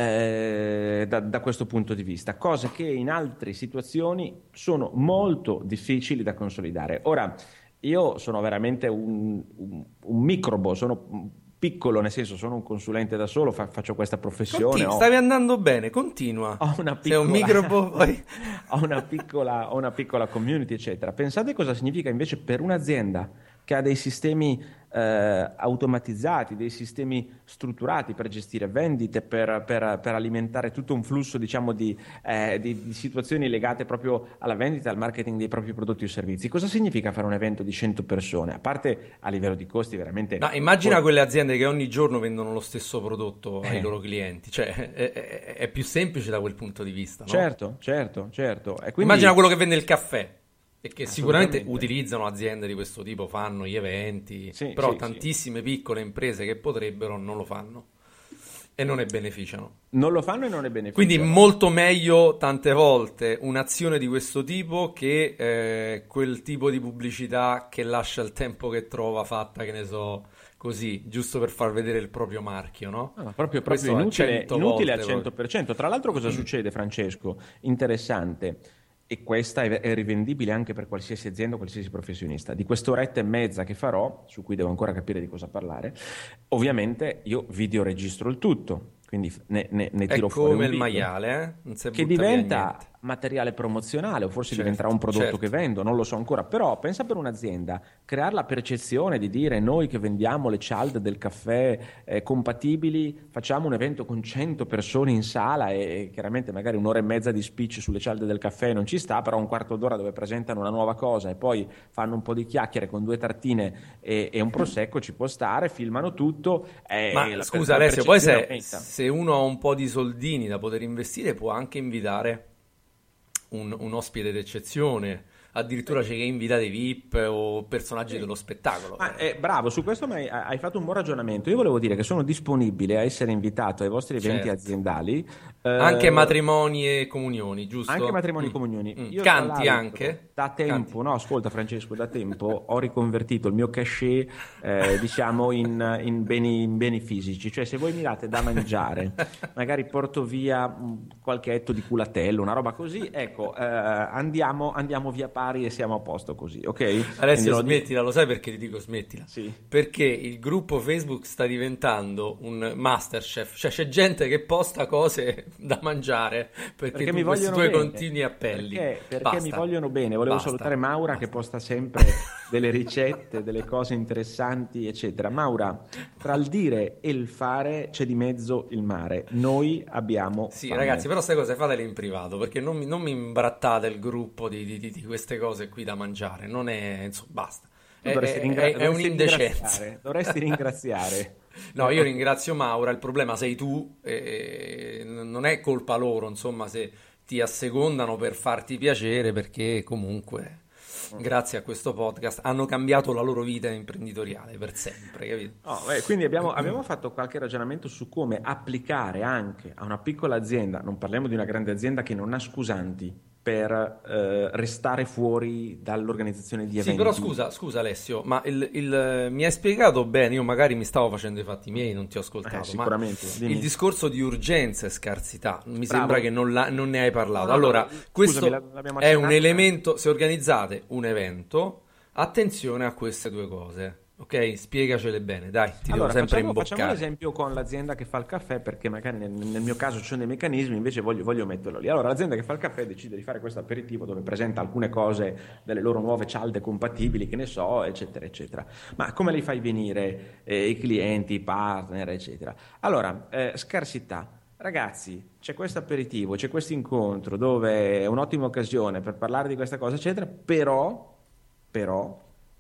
eh, da, da questo punto di vista, cose che in altre situazioni sono molto difficili da consolidare. Ora, io sono veramente un, un, un microbo, sono piccolo, nel senso sono un consulente da solo, fa- faccio questa professione. Conti- ho- stavi andando bene, continua. ho una Sei un piccola- microbo, poi... ho una piccola, ho una piccola community, eccetera. Pensate cosa significa invece per un'azienda che ha dei sistemi eh, automatizzati, dei sistemi strutturati per gestire vendite, per, per- per alimentare tutto un flusso, diciamo, di, eh, di- di situazioni legate proprio alla vendita e al marketing dei propri prodotti o servizi. Cosa significa fare un evento di cento persone? A parte a livello di costi veramente... No, immagina Poi- quelle aziende che ogni giorno vendono lo stesso prodotto ai Eh. loro clienti, cioè è, è- è più semplice da quel punto di vista, no? Certo, certo, certo. E quindi... Immagina quello che vende il caffè e che sicuramente Assolutamente. utilizzano aziende di questo tipo, fanno gli eventi, Sì, però sì, tantissime piccole imprese che potrebbero non lo fanno e non ne beneficiano. Non lo fanno e non ne beneficiano. Quindi molto meglio tante volte un'azione di questo tipo che eh, quel tipo di pubblicità che lascia il tempo che trova fatta, che ne so, così, giusto per far vedere il proprio marchio, no? Ah, proprio, Questo proprio a inutile, cento inutile al volte cento per cento. Tra l'altro cosa succede, Francesco? Interessante, e questa è, è rivendibile anche per qualsiasi azienda, qualsiasi professionista. Di quest'oretta e mezza che farò, su cui devo ancora capire di cosa parlare, ovviamente io videoregistro il tutto, quindi ne, ne, ne È tiro fuori come un il video maiale, eh? Non si che butta via diventa niente. materiale promozionale o forse Certo, diventerà un prodotto certo. che vendo, non lo so ancora, però pensa per un'azienda, creare la percezione di dire noi che vendiamo le cialde del caffè eh, compatibili, facciamo un evento con cento persone in sala e, e chiaramente magari un'ora e mezza di speech sulle cialde del caffè non ci sta, però un quarto d'ora dove presentano una nuova cosa e poi fanno un po' di chiacchiere con due tartine e, e un prosecco ci può stare, filmano tutto. E Ma la- scusa la Alessio, poi percezione se, aumenta. se uno ha un po' di soldini da poter investire, può anche invitare un, un ospite d'eccezione. Addirittura c'è chi invita dei V I P o personaggi sì. dello spettacolo. Ma, eh, bravo, su questo hai, hai fatto un buon ragionamento. Io volevo dire che sono disponibile a essere invitato ai vostri eventi certo. aziendali. Anche eh, matrimoni e comunioni, giusto? Anche matrimoni mm. e comunioni. Mm. Io, Canti anche? Da tempo, Canti. no, ascolta Francesco, da tempo ho riconvertito il mio cachet, eh, diciamo, in, in, beni, in beni fisici. Cioè, se voi mi date da mangiare, magari porto via qualche etto di culatello, una roba così, ecco, eh, andiamo, andiamo via pari e siamo a posto così, ok? Alessio, Quindi, smettila, lo sai perché ti dico smettila? Sì. Perché il gruppo Facebook sta diventando un Masterchef, cioè c'è gente che posta cose da mangiare perché, perché tu mi questi vogliono tuoi bene. continui appelli. Perché, perché basta. mi vogliono bene. Volevo basta, salutare Maura basta. che posta sempre delle ricette, delle cose interessanti, eccetera. Maura, tra il dire e il fare c'è di mezzo il mare. Noi abbiamo Sì, fame. ragazzi, però queste cose fatele in privato, perché non mi, non mi imbrattate il gruppo di, di, di, di queste cose qui da mangiare. Non è, insomma, basta. È, Dovresti è, ringra- è, è dovresti un'indecenza. ringraziare. Dovresti ringraziare. No, io ringrazio Maura, il problema sei tu, e non è colpa loro, insomma, se ti assecondano per farti piacere, perché comunque, grazie a questo podcast, hanno cambiato la loro vita imprenditoriale per sempre, capito? Oh, beh, quindi abbiamo, abbiamo fatto qualche ragionamento su come applicare anche a una piccola azienda, non parliamo di una grande azienda che non ha scusanti, per eh, restare fuori dall'organizzazione di eventi. Sì, però scusa, scusa Alessio, ma il, il, mi hai spiegato bene, io magari mi stavo facendo i fatti miei, non ti ho ascoltato, eh, sicuramente, ma dimmi. il discorso di urgenza e scarsità, mi Bravo. sembra che non, la, non ne hai parlato. No, no, allora, no, questo scusami, l'abbiamo è un accennato, elemento, se organizzate un evento, attenzione a queste due cose. Ok, spiegacele bene, dai, ti allora, devo sempre facciamo, imboccare. facciamo un esempio con l'azienda che fa il caffè, perché magari nel, nel mio caso ci sono dei meccanismi, invece voglio, voglio metterlo lì. Allora, l'azienda che fa il caffè decide di fare questo aperitivo dove presenta alcune cose delle loro nuove cialde compatibili, che ne so, eccetera, eccetera. Ma come li fai venire eh, i clienti, i partner, eccetera? Allora, eh, scarsità. Ragazzi, c'è questo aperitivo, c'è questo incontro dove è un'ottima occasione per parlare di questa cosa, eccetera, però, però,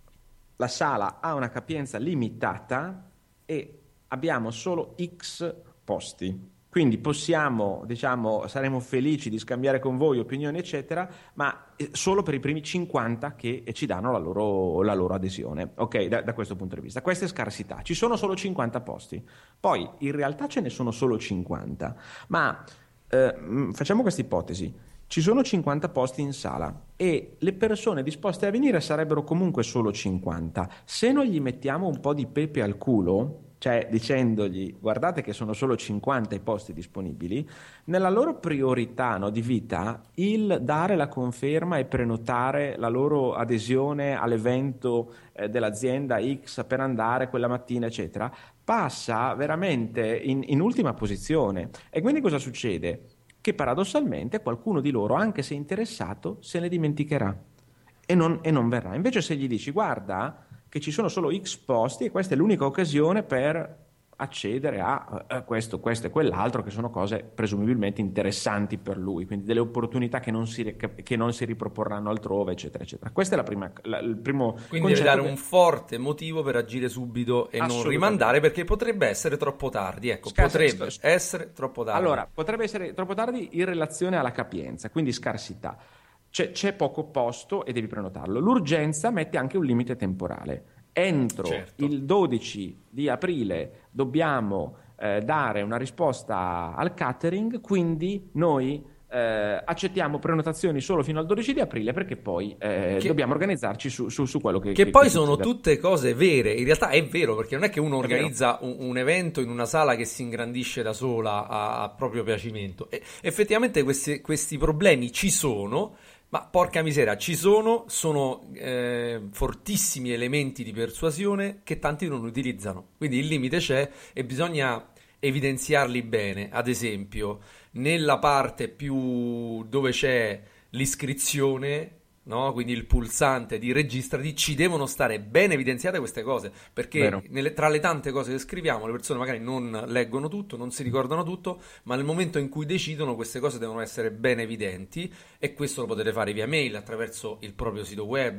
la sala ha una capienza limitata e abbiamo solo X posti. Quindi possiamo, diciamo, saremo felici di scambiare con voi opinioni, eccetera, ma solo per i primi cinquanta che ci danno la loro, la loro adesione. Ok, da, da questo punto di vista. Questa è scarsità. Ci sono solo cinquanta posti. Poi, in realtà ce ne sono solo cinquanta. Ma eh, facciamo questa ipotesi. Ci sono cinquanta posti in sala e le persone disposte a venire sarebbero comunque solo cinquanta. Se non gli mettiamo un po' di pepe al culo, cioè dicendogli guardate che sono solo cinquanta i posti disponibili, nella loro priorità, no, di vita, il dare la conferma e prenotare la loro adesione all'evento eh, dell'azienda X per andare quella mattina, eccetera, passa veramente in, in ultima posizione. E quindi cosa succede? Che paradossalmente qualcuno di loro, anche se interessato, se ne dimenticherà e non, e non verrà. Invece se gli dici guarda che ci sono solo X posti e questa è l'unica occasione per accedere a, a questo, questo e quell'altro, che sono cose presumibilmente interessanti per lui, quindi delle opportunità che non si, che non si riproporranno altrove, eccetera, eccetera. Questo è la prima, la, il primo quindi deve dare che... un forte motivo per agire subito e non rimandare, perché potrebbe essere troppo tardi. Ecco, Scarsa, potrebbe scarsa. essere troppo tardi. Allora, potrebbe essere troppo tardi in relazione alla capienza, quindi scarsità. C'è, c'è poco posto e devi prenotarlo. L'urgenza mette anche un limite temporale. Entro certo. il dodici di aprile dobbiamo eh, dare una risposta al catering, quindi noi eh, accettiamo prenotazioni solo fino al dodici di aprile, perché poi eh, che, dobbiamo organizzarci su, su, su quello che... Che che, poi che sono succede. tutte cose vere, in realtà è vero, perché non è che uno È organizza un, un evento in una sala che si ingrandisce da sola a, a proprio piacimento. E effettivamente questi, questi problemi ci sono. Ma porca miseria, ci sono, sono eh, fortissimi elementi di persuasione che tanti non utilizzano. Quindi il limite c'è e bisogna evidenziarli bene. Ad esempio, nella parte più dove c'è l'iscrizione, no? Quindi il pulsante di registrati, ci devono stare ben evidenziate queste cose, perché nelle, tra le tante cose che scriviamo le persone magari non leggono tutto, non si ricordano tutto, ma nel momento in cui decidono queste cose devono essere ben evidenti, e questo lo potete fare via mail, attraverso il proprio sito web,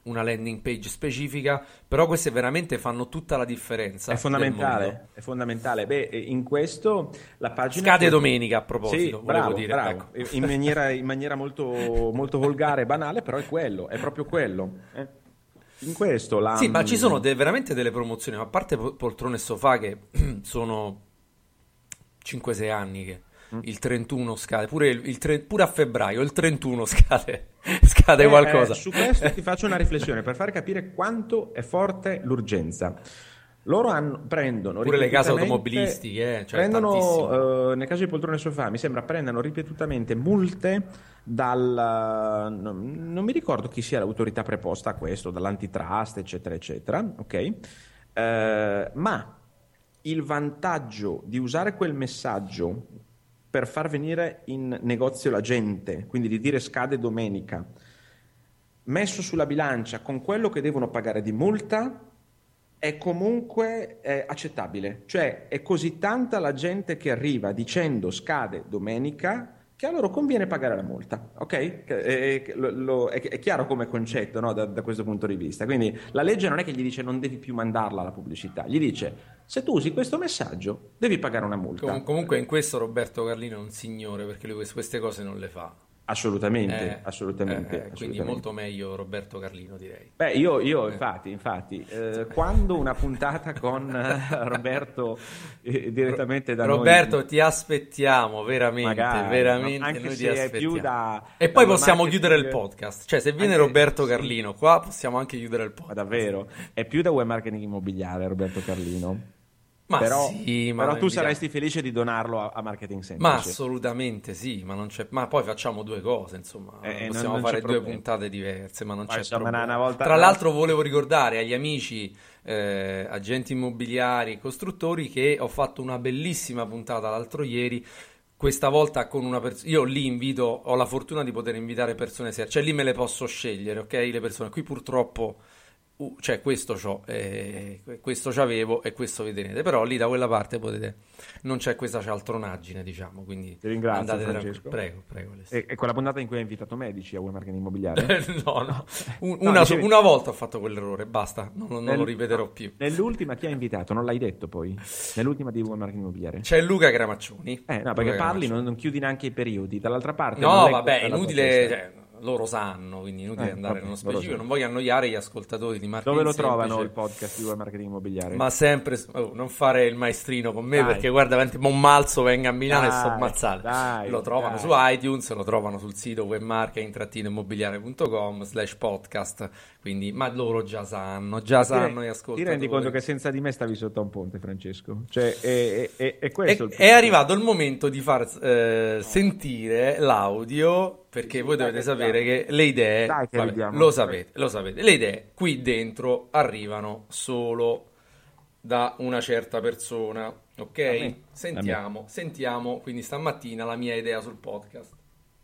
una landing page specifica, però queste veramente fanno tutta la differenza. È fondamentale, è fondamentale. Beh, in questo la pagina scade che... domenica, a proposito, sì, volevo bravo, dire, bravo. ecco. in maniera, in maniera molto, molto volgare e banale, però è quello, è proprio quello. Eh. In questo la... Sì, ma ci sono de- veramente delle promozioni, a parte pol- poltrone e sofà che sono cinque sei anni che il trentuno scade, pure, il, il tre, pure a febbraio, il trentuno scade, scade eh, qualcosa. Eh, su questo ti faccio una riflessione per far capire quanto è forte l'urgenza. Loro hanno, prendono pure le case automobilistiche, eh, cioè prendono, eh, nel caso di poltrone e sofà, mi sembra prendano ripetutamente multe dal, non, non mi ricordo chi sia l'autorità preposta a questo, dall'antitrust, eccetera, eccetera, ok? Eh, ma il vantaggio di usare quel messaggio per far venire in negozio la gente, quindi di dire scade domenica, messo sulla bilancia con quello che devono pagare di multa, è comunque eh, accettabile. Cioè è così tanta la gente che arriva dicendo scade domenica che a loro conviene pagare la multa, ok? È, lo, lo, è, è chiaro come concetto, no? da, da questo punto di vista. Quindi la legge non è che gli dice non devi più mandarla alla pubblicità, gli dice se tu usi questo messaggio devi pagare una multa. Com- comunque in questo Roberto Carlino è un signore, perché lui queste cose non le fa. Assolutamente, Eh, assolutamente, eh, eh, quindi assolutamente. molto meglio Roberto Carlino, direi. Beh, io, io infatti, infatti eh, quando una puntata con eh, Roberto eh, direttamente da Roberto, noi, ti aspettiamo, veramente, magari, veramente, no? Anche noi se ti è più aspettiamo. da, E poi da possiamo marketing... chiudere il podcast, cioè se viene Anche- Roberto sì. Carlino qua possiamo anche chiudere il Ma podcast. davvero, è più da web marketing immobiliare Roberto Carlino. Ma però, sì, ma però tu vediamo. saresti felice di donarlo a, a marketing semplice. Ma assolutamente sì, ma non c'è. Ma poi facciamo due cose, insomma. Eh, possiamo non- non fare c'è due problema. puntate diverse, ma non Ma c'è insomma, problema. una volta- Tra l'altro volevo ricordare agli amici eh, agenti immobiliari, costruttori, che ho fatto una bellissima puntata l'altro ieri. Questa volta con una persona, io lì invito, ho la fortuna di poter invitare persone serie, cioè lì me le posso scegliere, ok? Le persone, qui purtroppo, uh, cioè questo c'ho, eh, questo c'avevo e questo vedrete, però lì da quella parte potete, non c'è questa cialtronaggine, diciamo, quindi Ti ringrazio, andate Francesco. tranquilli. Prego, prego. Alessandro. E, e quella puntata in cui hai invitato medici a web marketing immobiliare? no, no, Un- No, una, dicevi- una volta ho fatto quell'errore, basta, non, non Nel- lo ripeterò no, più. Nell'ultima chi ha invitato? Non l'hai detto poi? Nell'ultima di web marketing immobiliare? C'è Luca Gramaccioni. Eh, no, Luca perché parli, Gramaccioni. non, non chiudi neanche i periodi. Dall'altra parte, non No, leggo vabbè, dalla tua inutile, testa. cioè, loro sanno, quindi inutile Eh, andare vabbè, nello loro specifico, sanno. non voglio annoiare gli ascoltatori di marketing Dove lo semplice, trovano il podcast di web marketing immobiliare? ma sempre, oh, non fare il maestrino con me, Dai. perché guarda, veramente un malzo venga a Milano e Dai, sto ammazzate. dai, Lo trovano dai. su iTunes, lo trovano sul sito webmarketing-immobiliare punto com slash podcast, quindi, ma loro già sanno, già Ti re- sanno gli ascoltatori. Ti rendi conto che senza di me stavi sotto a un ponte, Francesco? Cioè, è, è- è- è È, questo il è arrivato il momento di far eh, sentire l'audio, perché Sì, voi dai, dovete che sapere ridiamo. che le idee, Dai, che vabbè, ridiamo. lo sapete, lo sapete, le idee qui dentro arrivano solo da una certa persona, ok? A me, a Sentiamo, sentiamo quindi stamattina la mia idea sul podcast.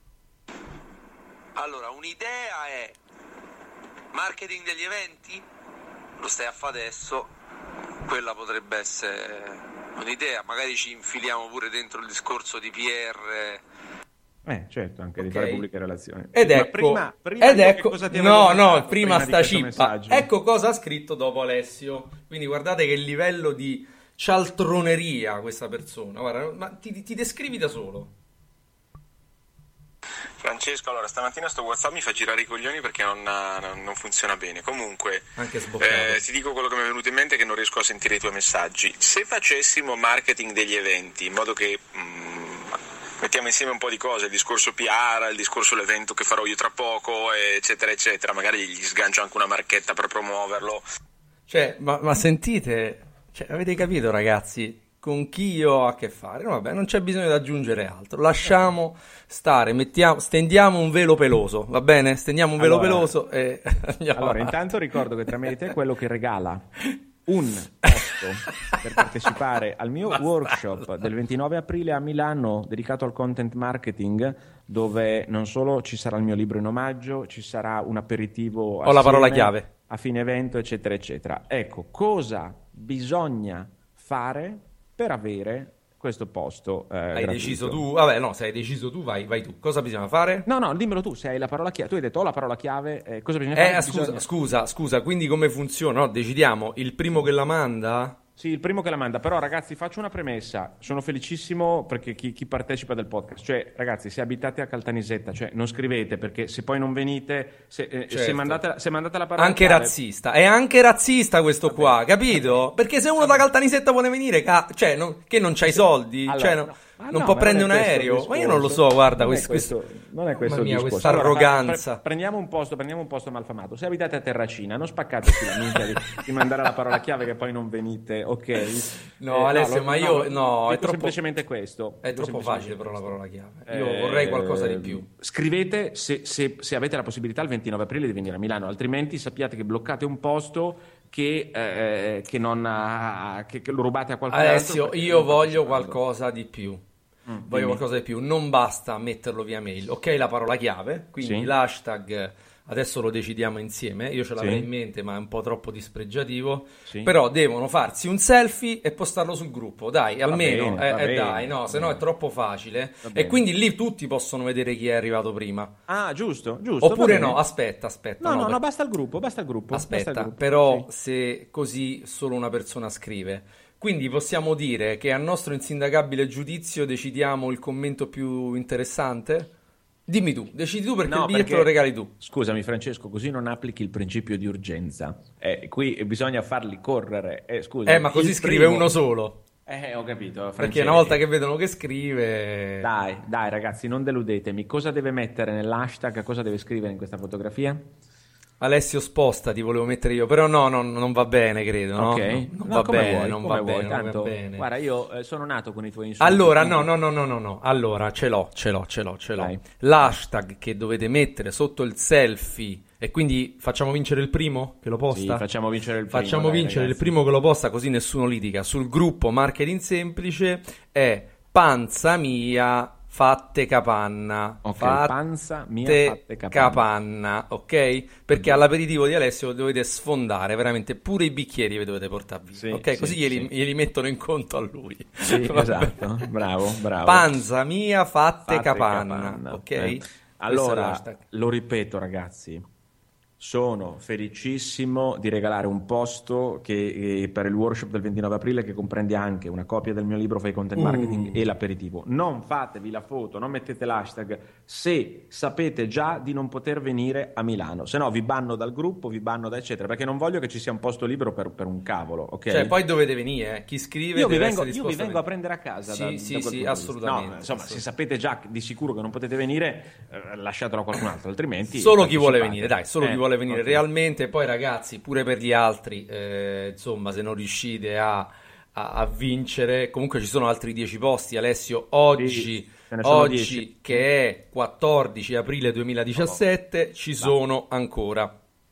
Allora, un'idea è marketing degli eventi? Lo stai a fare adesso? Quella potrebbe essere un'idea, magari ci infiliamo pure dentro il discorso di P R. Eh, certo, anche di Ok. fare pubbliche relazioni. Ed Ma ecco, prima, prima ed io che ecco, cosa ti avevo no, mandato no, prima di sta questo cippa. messaggio? Ecco cosa ha scritto dopo Alessio. Quindi guardate che livello di cialtroneria questa persona. Guarda, ma ti, ti descrivi da solo. Francesco, allora stamattina sto WhatsApp mi fa girare i coglioni perché non, non- non funziona bene. Comunque, Anche sboccato. eh, ti dico quello che mi è venuto in mente, che non riesco a sentire i tuoi messaggi. Se facessimo marketing degli eventi, in modo che mm, mettiamo insieme un po' di cose, il discorso P R, il discorso l'evento che farò io tra poco, eccetera, eccetera, magari gli sgancio anche una marchetta per promuoverlo. Cioè, ma, ma sentite, cioè, avete capito, ragazzi, con chi io ho a che fare? No, vabbè, non c'è bisogno di aggiungere altro. Lasciamo stare, mettiamo, stendiamo un velo peloso, va bene? Stendiamo un velo Allora- peloso e andiamo Allora, avanti. intanto ricordo che tra me e te è quello che regala un posto per partecipare al mio Bastardo. workshop del ventinove aprile a Milano dedicato al content marketing, dove non solo ci sarà il mio libro in omaggio, ci sarà un aperitivo Ho la parola assieme chiave. a fine evento, eccetera, eccetera. Ecco, cosa bisogna fare per avere questo posto eh, Hai gratuito. deciso tu? Vabbè, no, se hai deciso tu, vai, vai tu. Cosa bisogna fare? No, no, dimmelo tu, se hai la parola chiave. Tu hai detto ho la parola chiave, eh, cosa bisogna Eh, fare? scusa, Bisogna- scusa, scusa, quindi come funziona? No, decidiamo il primo che la manda? Sì, il primo che la manda, però ragazzi faccio una premessa, sono felicissimo perché chi, chi partecipa del podcast, cioè ragazzi se abitate a Caltanissetta, cioè non scrivete perché se poi non venite, se, eh, se, Certo. mandate, se mandate la parola Anche chiave- razzista, è anche razzista questo qua, capito? Perché se uno da Caltanissetta vuole venire, ca- cioè, non- che non c'hai soldi, Allora, cioè, no- no, ma non no, può ma prendere non un è questo il aereo. Ma io non lo discorso. so, guarda, Non è questo, questo- questo- non è questo Mamma il mia, discorso. questa Allora, arroganza. pre- prendiamo un posto, prendiamo un posto malfamato. Se abitate a Terracina, non spaccateci la minchia di, di mandare la parola chiave che poi non venite, ok? No, Alessio, lo- ma io- no, dico è troppo- semplicemente questo. È Dico troppo semplicemente facile però la questo. parola chiave. Io Eh, vorrei qualcosa di più. Scrivete se, se- se avete la possibilità il ventinove aprile di venire a Milano, altrimenti sappiate che bloccate un posto che, eh, che non ha- che, che lo rubate a qualcun Alessio, altro. perché io non voglio partecipando. qualcosa di più. Voglio dimmi. qualcosa di più. Non basta metterlo via mail. Ok, la parola chiave, quindi Sì. l'hashtag adesso lo decidiamo insieme. Io ce l'avrei Sì. in mente, ma è un po' troppo dispregiativo. Sì. Però devono farsi un selfie e postarlo sul gruppo. Dai, almeno, bene, eh, va eh, bene, dai, no, va se no è bene. troppo facile. Va E bene. quindi lì tutti possono vedere chi è arrivato prima. Ah, giusto, giusto. Oppure va bene. no, aspetta, aspetta. No, no, per- no, basta il gruppo, basta il gruppo. basta il Aspetta, gruppo, però sì. se così solo una persona scrive, quindi possiamo dire che a nostro insindacabile giudizio decidiamo il commento più interessante? Dimmi tu, decidi tu perché No, il biglietto perché- lo regali tu. Scusami Francesco, così non applichi il principio di urgenza. Eh, qui bisogna farli correre. Eh, scusa, Eh, ma così il scrive primo- uno solo. Eh, ho capito, Perché Francesco. una volta che vedono che scrive... Dai, dai ragazzi, non deludetemi. Cosa deve mettere nell'hashtag? Cosa deve scrivere in questa fotografia? Alessio sposta, ti volevo mettere io, però no, no, non va bene, credo, no? Ok, Non No, va come bene, vuoi, non come va vuoi, bene, non tanto, va bene. Guarda, io eh, sono nato con i tuoi insulti. Allora, quindi- no, no, no, no, no, no. Allora, ce l'ho, ce l'ho, ce l'ho, ce l'ho. Dai. L'hashtag che dovete mettere sotto il selfie e quindi facciamo vincere il primo che lo posta? Sì, facciamo vincere il primo. Facciamo dai, vincere ragazzi. il primo che lo posta, così nessuno litiga. Sul gruppo Marketing Semplice è Panza Mia Fatte Capanna. Ok, Fatte panza mia fatte capanna. capanna, ok? Perché all'aperitivo di Alessio dovete sfondare, veramente pure i bicchieri vi dovete portare via, Sì, ok? sì, Così glieli, sì. glieli mettono in conto a lui. Sì, Va esatto, bene. bravo, bravo. Panza Mia Fatte, Fatte Capanna, capanna, ok? eh. Questo è Allora, l'hashtag. lo ripeto ragazzi, sono felicissimo di regalare un posto che, eh, per il workshop del ventinove aprile che comprende anche una copia del mio libro Fai Content Marketing Uh. e l'aperitivo. Non fatevi la foto, non mettete l'hashtag se sapete già di non poter venire a Milano, se no vi banno dal gruppo, vi banno da eccetera, perché non voglio che ci sia un posto libero per, per un cavolo, ok? Cioè, poi dovete venire, eh. Chi scrive Io vi, deve vengo, essere io vi disposto vengo a venire. prendere a casa. Sì, da- sì, da quel sì, punto di vista. assolutamente, No, insomma, assolutamente. se sapete già di sicuro che non potete venire, eh, lasciatelo a qualcun altro, altrimenti. Solo chi vuole partecipate. venire, dai, solo Eh, chi vuole venire ok. realmente. Poi ragazzi, pure per gli altri, eh, insomma, se non riuscite a, a- a vincere, comunque ci sono altri dieci posti. Alessio, oggi, Sì, ce ne sono oggi dieci. che è quattordici aprile duemiladiciassette, ci sono ancora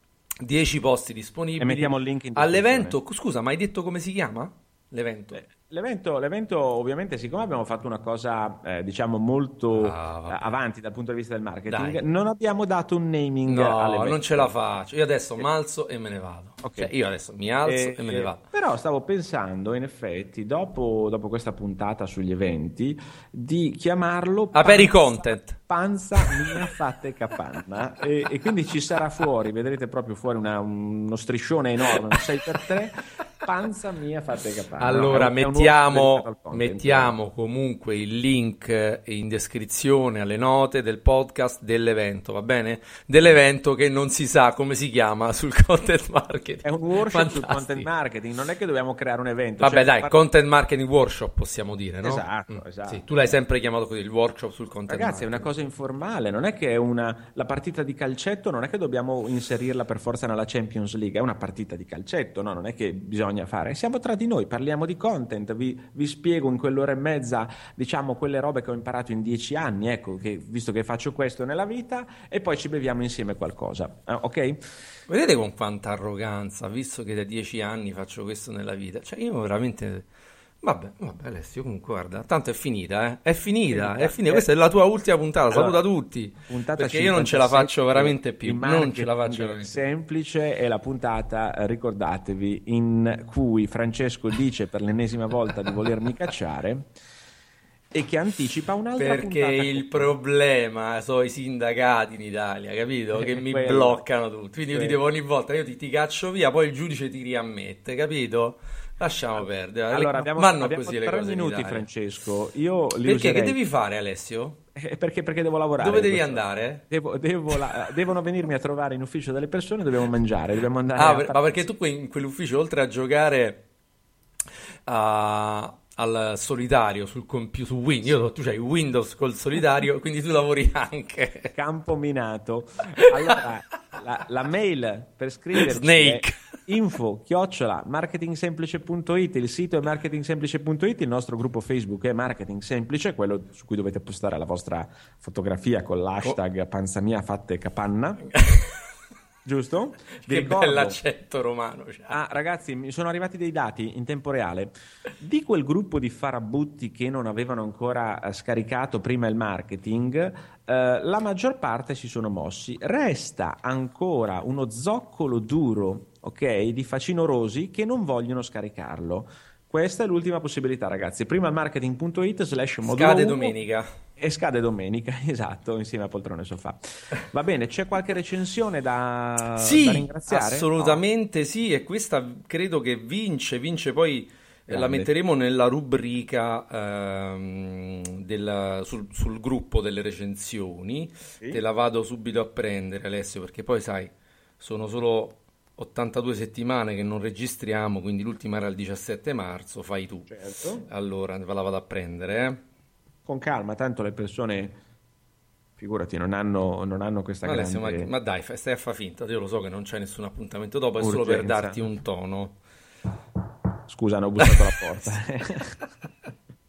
dieci posti disponibili. E mettiamo il link in descrizione. all'evento. Scusa, ma hai detto come si chiama? L'evento? L'evento, l'evento, ovviamente, siccome abbiamo fatto una cosa, eh, diciamo, molto Ah, vabbè. eh, avanti dal punto di vista del marketing, Dai. non abbiamo dato un naming No, all'evento. non ce la faccio. Io adesso mi alzo e me ne vado. Ok. Cioè, io adesso mi alzo Eh, e me ne eh, vado. Però stavo pensando, in effetti, dopo, dopo questa puntata sugli eventi, di chiamarlo Aperi Panza- content. Panza Mia Fatte Capanna. e, e quindi ci sarà fuori, vedrete proprio fuori una- uno striscione enorme, un sei per tre, Panza Mia Fatte Capanna. Allora, È un- è un uomo mettiamo, dedicato al content. mettiamo comunque il link in descrizione alle note del podcast dell'evento, va bene? Dell'evento che non si sa come si chiama sul content marketing. È un workshop sul Fantastico. content marketing, non è che dobbiamo creare un evento. Vabbè, cioè, dai, par- content marketing workshop possiamo dire, no? Esatto, esatto. Sì, tu l'hai sempre chiamato così, il workshop sul content Ragazzi, è marketing. una cosa informale, non è che è una la partita di calcetto, non è che dobbiamo inserirla per forza nella Champions League, è una partita di calcetto, no? Non è che bisogna fare. Siamo tra di noi, parliamo di content, vi, vi spiego in quell'ora e mezza, diciamo, quelle robe che ho imparato in dieci anni, ecco, che, visto che faccio questo nella vita, e poi ci beviamo insieme qualcosa, eh, ok? Vedete con quanta arroganza, visto che da dieci anni faccio questo nella vita? Cioè, io veramente... Vabbè, vabbè Alessio, comunque guarda, tanto è finita, eh? È finita, Finita. è finita, questa è la tua ultima puntata, Allora, saluta tutti, puntata perché io non ce la cinquantasette, faccio veramente più, il non ce la faccio marketing veramente più. semplice è la puntata, eh, ricordatevi, in cui Francesco dice per l'ennesima volta di volermi cacciare e che anticipa un'altra Perché puntata. il problema sono i sindacati in Italia, capito? Che Eh, mi quello. bloccano tutti. Quindi io ti Quello. devo ogni volta, io ti, ti caccio via, poi il giudice ti riammette, capito? Lasciamo perdere. Allora, abbiamo, Vanno abbiamo così le tre cose in minuti, Italia. Francesco. Io li Perché? Che userei- devi fare, Alessio? Eh, perché, perché devo lavorare. Dove devi questo- andare? Devo, devo la- devono venirmi a trovare in ufficio delle persone, dobbiamo mangiare, dobbiamo andare Ah, a per- fare- ma perché tu que- in quell'ufficio, oltre a giocare a- al solitario sul computer, su Windows, io, tu c'hai Windows col solitario, quindi tu lavori anche. campo minato. Allora, la, la mail per scriverci Snake. è info chiocciola marketingsemplice punto it, il sito è marketingsemplice punto it, il nostro gruppo Facebook è Marketing Semplice, quello su cui dovete postare la vostra fotografia con l'hashtag panza mia fatte capanna. Giusto? Vi Che ricordo- bell'accento romano. Cioè. Ah, ragazzi, mi sono arrivati dei dati in tempo reale di quel gruppo di farabutti che non avevano ancora eh, scaricato prima il marketing. Eh, la maggior parte si sono mossi. Resta ancora uno zoccolo duro, ok, di facinorosi che non vogliono scaricarlo. Questa è l'ultima possibilità, ragazzi. Prima il marketing.it slash modulo Scade uno domenica. e scade domenica, esatto, insieme a poltrone e sofà. Va bene, c'è qualche recensione da, Sì, da ringraziare? assolutamente sì, e questa credo che vince, vince poi, eh, la Grande. metteremo nella rubrica ehm, del- sul, sul gruppo delle recensioni. Te la vado subito a prendere, Alessio, perché poi sai, sono solo ottantadue settimane che non registriamo, quindi l'ultima era il diciassette marzo, fai tu. Certo. Allora, ve la vado a prendere, eh. Con calma, tanto le persone, figurati, non hanno, non hanno questa Alessio, ma, grande ma dai, fa- stai a fa finta, io lo so che non c'è nessun appuntamento dopo, è solo per urgenza. darti un tono. Scusa, hanno bussato alla porta.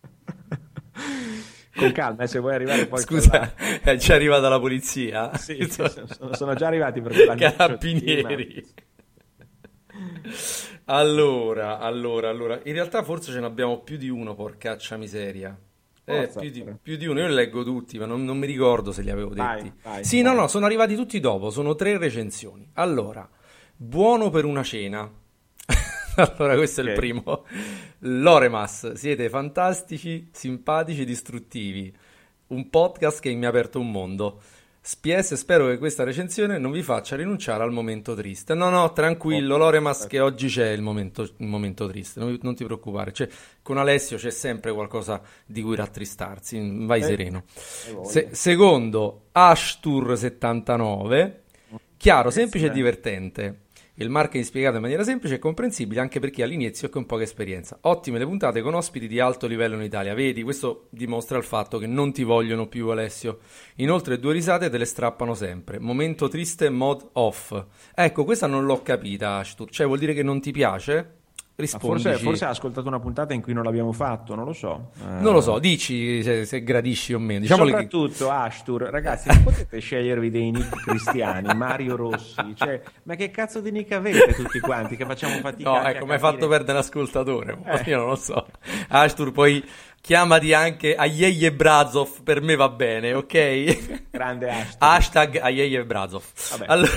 Con calma, eh, se vuoi arrivare poi con Scusa, la- è già arrivata la polizia? Sì, sono, sono già arrivati per quell'annuncio di Carabinieri. Allora, allora, allora, in realtà forse ce ne abbiamo più di uno, porcaccia miseria. Eh, Forza, più di, però. più di uno, io li leggo tutti, ma non, non mi ricordo se li avevo Vai, detti. vai, Sì, vai. no, no, sono arrivati tutti dopo, sono tre recensioni. Allora, buono per una cena. Allora, questo è il Ok. primo. Loremas, siete fantastici, simpatici, distruttivi. Un podcast che mi ha aperto un mondo. S P S, spero che questa recensione non vi faccia rinunciare al momento triste. No, no, tranquillo, Loremas, che oggi c'è il momento, il momento triste, non, non ti preoccupare. C'è- con Alessio c'è sempre qualcosa di cui rattristarsi, vai Eh, sereno. voglia. Se- secondo, Ashtour settantanove, chiaro, semplice e divertente. Il marketing spiegato in maniera semplice e comprensibile anche per chi all'inizio e con poca esperienza. Ottime le puntate con ospiti di alto livello in Italia. Vedi, questo dimostra il fatto che non ti vogliono più, Alessio. Inoltre due risate te le strappano sempre. Momento triste, mod off. Ecco, questa non l'ho capita, Ashtur. Cioè, vuol dire che non ti piace? Ma Rispondici. forse, forse ha ascoltato una puntata in cui non l'abbiamo fatto, non lo so. Eh, Non lo so, dici se, se gradisci o meno. Diciamo che... Soprattutto Ashtur, ragazzi, non potete scegliervi dei nick cristiani, Mario Rossi, cioè, ma che cazzo di nick avete tutti quanti che facciamo fatica No, anche ecco, a mi hai capire? fatto perdere l'ascoltatore. Eh. Io non lo so. Ashtur, poi chiamati anche Ayeje Brazov, per me va bene, ok? Grande Ashtur. Hashtag Ayeje Brazov. Vabbè. Allora,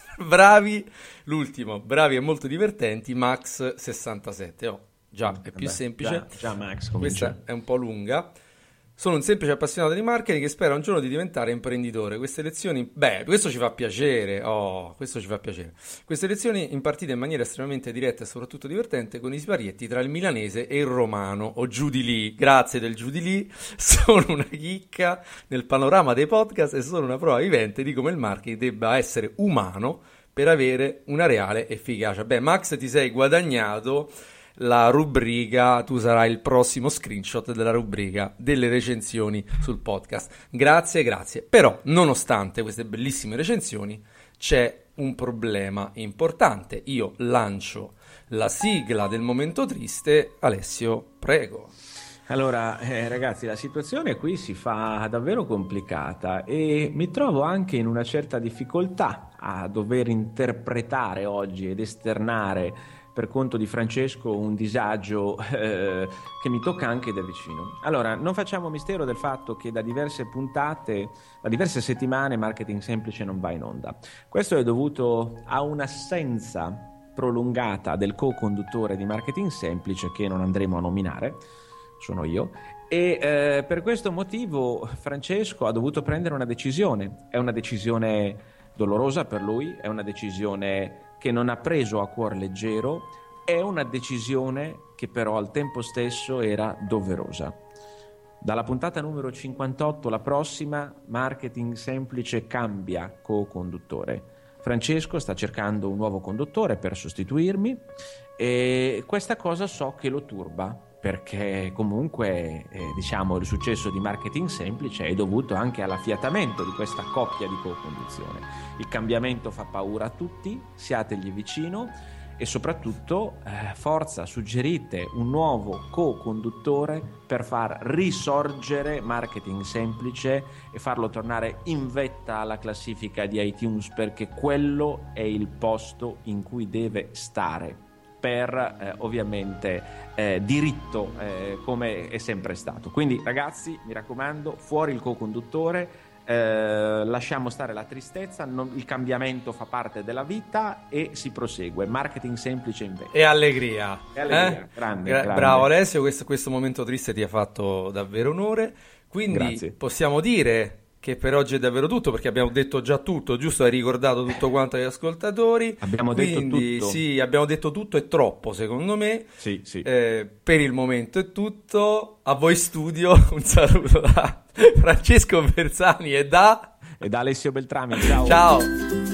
bravi, l'ultimo, bravi e molto divertenti, Max sessantasette. Oh, già, è più Vabbè, semplice. Già, già Max comincia. Questa è un po' lunga. Sono un semplice appassionato di marketing che spera un giorno di diventare imprenditore. Queste lezioni, beh, questo ci fa piacere. Oh, questo ci fa piacere. Queste lezioni impartite in maniera estremamente diretta e soprattutto divertente con i siparietti tra il milanese e il romano o giù di lì. Grazie del giù di lì. Sono una chicca nel panorama dei podcast e sono una prova vivente di come il marketing debba essere umano per avere una reale efficacia. Beh, Max, ti sei guadagnato la rubrica, tu sarai il prossimo screenshot della rubrica delle recensioni sul podcast. Grazie, grazie. Però, nonostante queste bellissime recensioni, c'è un problema importante. Io lancio la sigla del momento triste. Alessio, prego. Allora, eh, ragazzi, la situazione qui si fa davvero complicata e mi trovo anche in una certa difficoltà a dover interpretare oggi ed esternare per conto di Francesco un disagio eh, che mi tocca anche da vicino. Allora, non facciamo mistero del fatto che da diverse puntate, da diverse settimane Marketing Semplice non va in onda. Questo è dovuto a un'assenza prolungata del co-conduttore di Marketing Semplice, che non andremo a nominare, sono io, e eh, per questo motivo Francesco ha dovuto prendere una decisione. È una decisione dolorosa per lui, è una decisione che non ha preso a cuor leggero, è una decisione che però al tempo stesso era doverosa. Dalla puntata numero cinquantotto, la prossima, Marketing Semplice cambia co-conduttore. Francesco sta cercando un nuovo conduttore per sostituirmi e questa cosa so che lo turba, perché comunque eh, diciamo il successo di Marketing Semplice è dovuto anche all'affiatamento di questa coppia di co-conduzione. Il cambiamento fa paura a tutti, siategli vicino e soprattutto eh, forza, suggerite un nuovo co-conduttore per far risorgere Marketing Semplice e farlo tornare in vetta alla classifica di iTunes, perché quello è il posto in cui deve stare per eh, ovviamente eh, diritto eh, come è sempre stato. Quindi ragazzi, mi raccomando, fuori il co-conduttore, eh, lasciamo stare la tristezza, non, il cambiamento fa parte della vita e si prosegue. Marketing Semplice in vetta. E allegria. E allegria. Eh? Grande, Gra- grande. Bravo Alessio, questo, questo momento triste ti ha fatto davvero onore. Quindi Grazie. Possiamo dire che per oggi è davvero tutto, perché abbiamo detto già tutto, giusto? Hai ricordato tutto quanto agli ascoltatori. Abbiamo Quindi, detto tutto. Sì, abbiamo detto tutto e troppo, secondo me. Sì, sì. Eh, per il momento è tutto. A voi studio, un saluto da Francesco Bersani e da... E da Alessio Beltrami. Ciao. Ciao.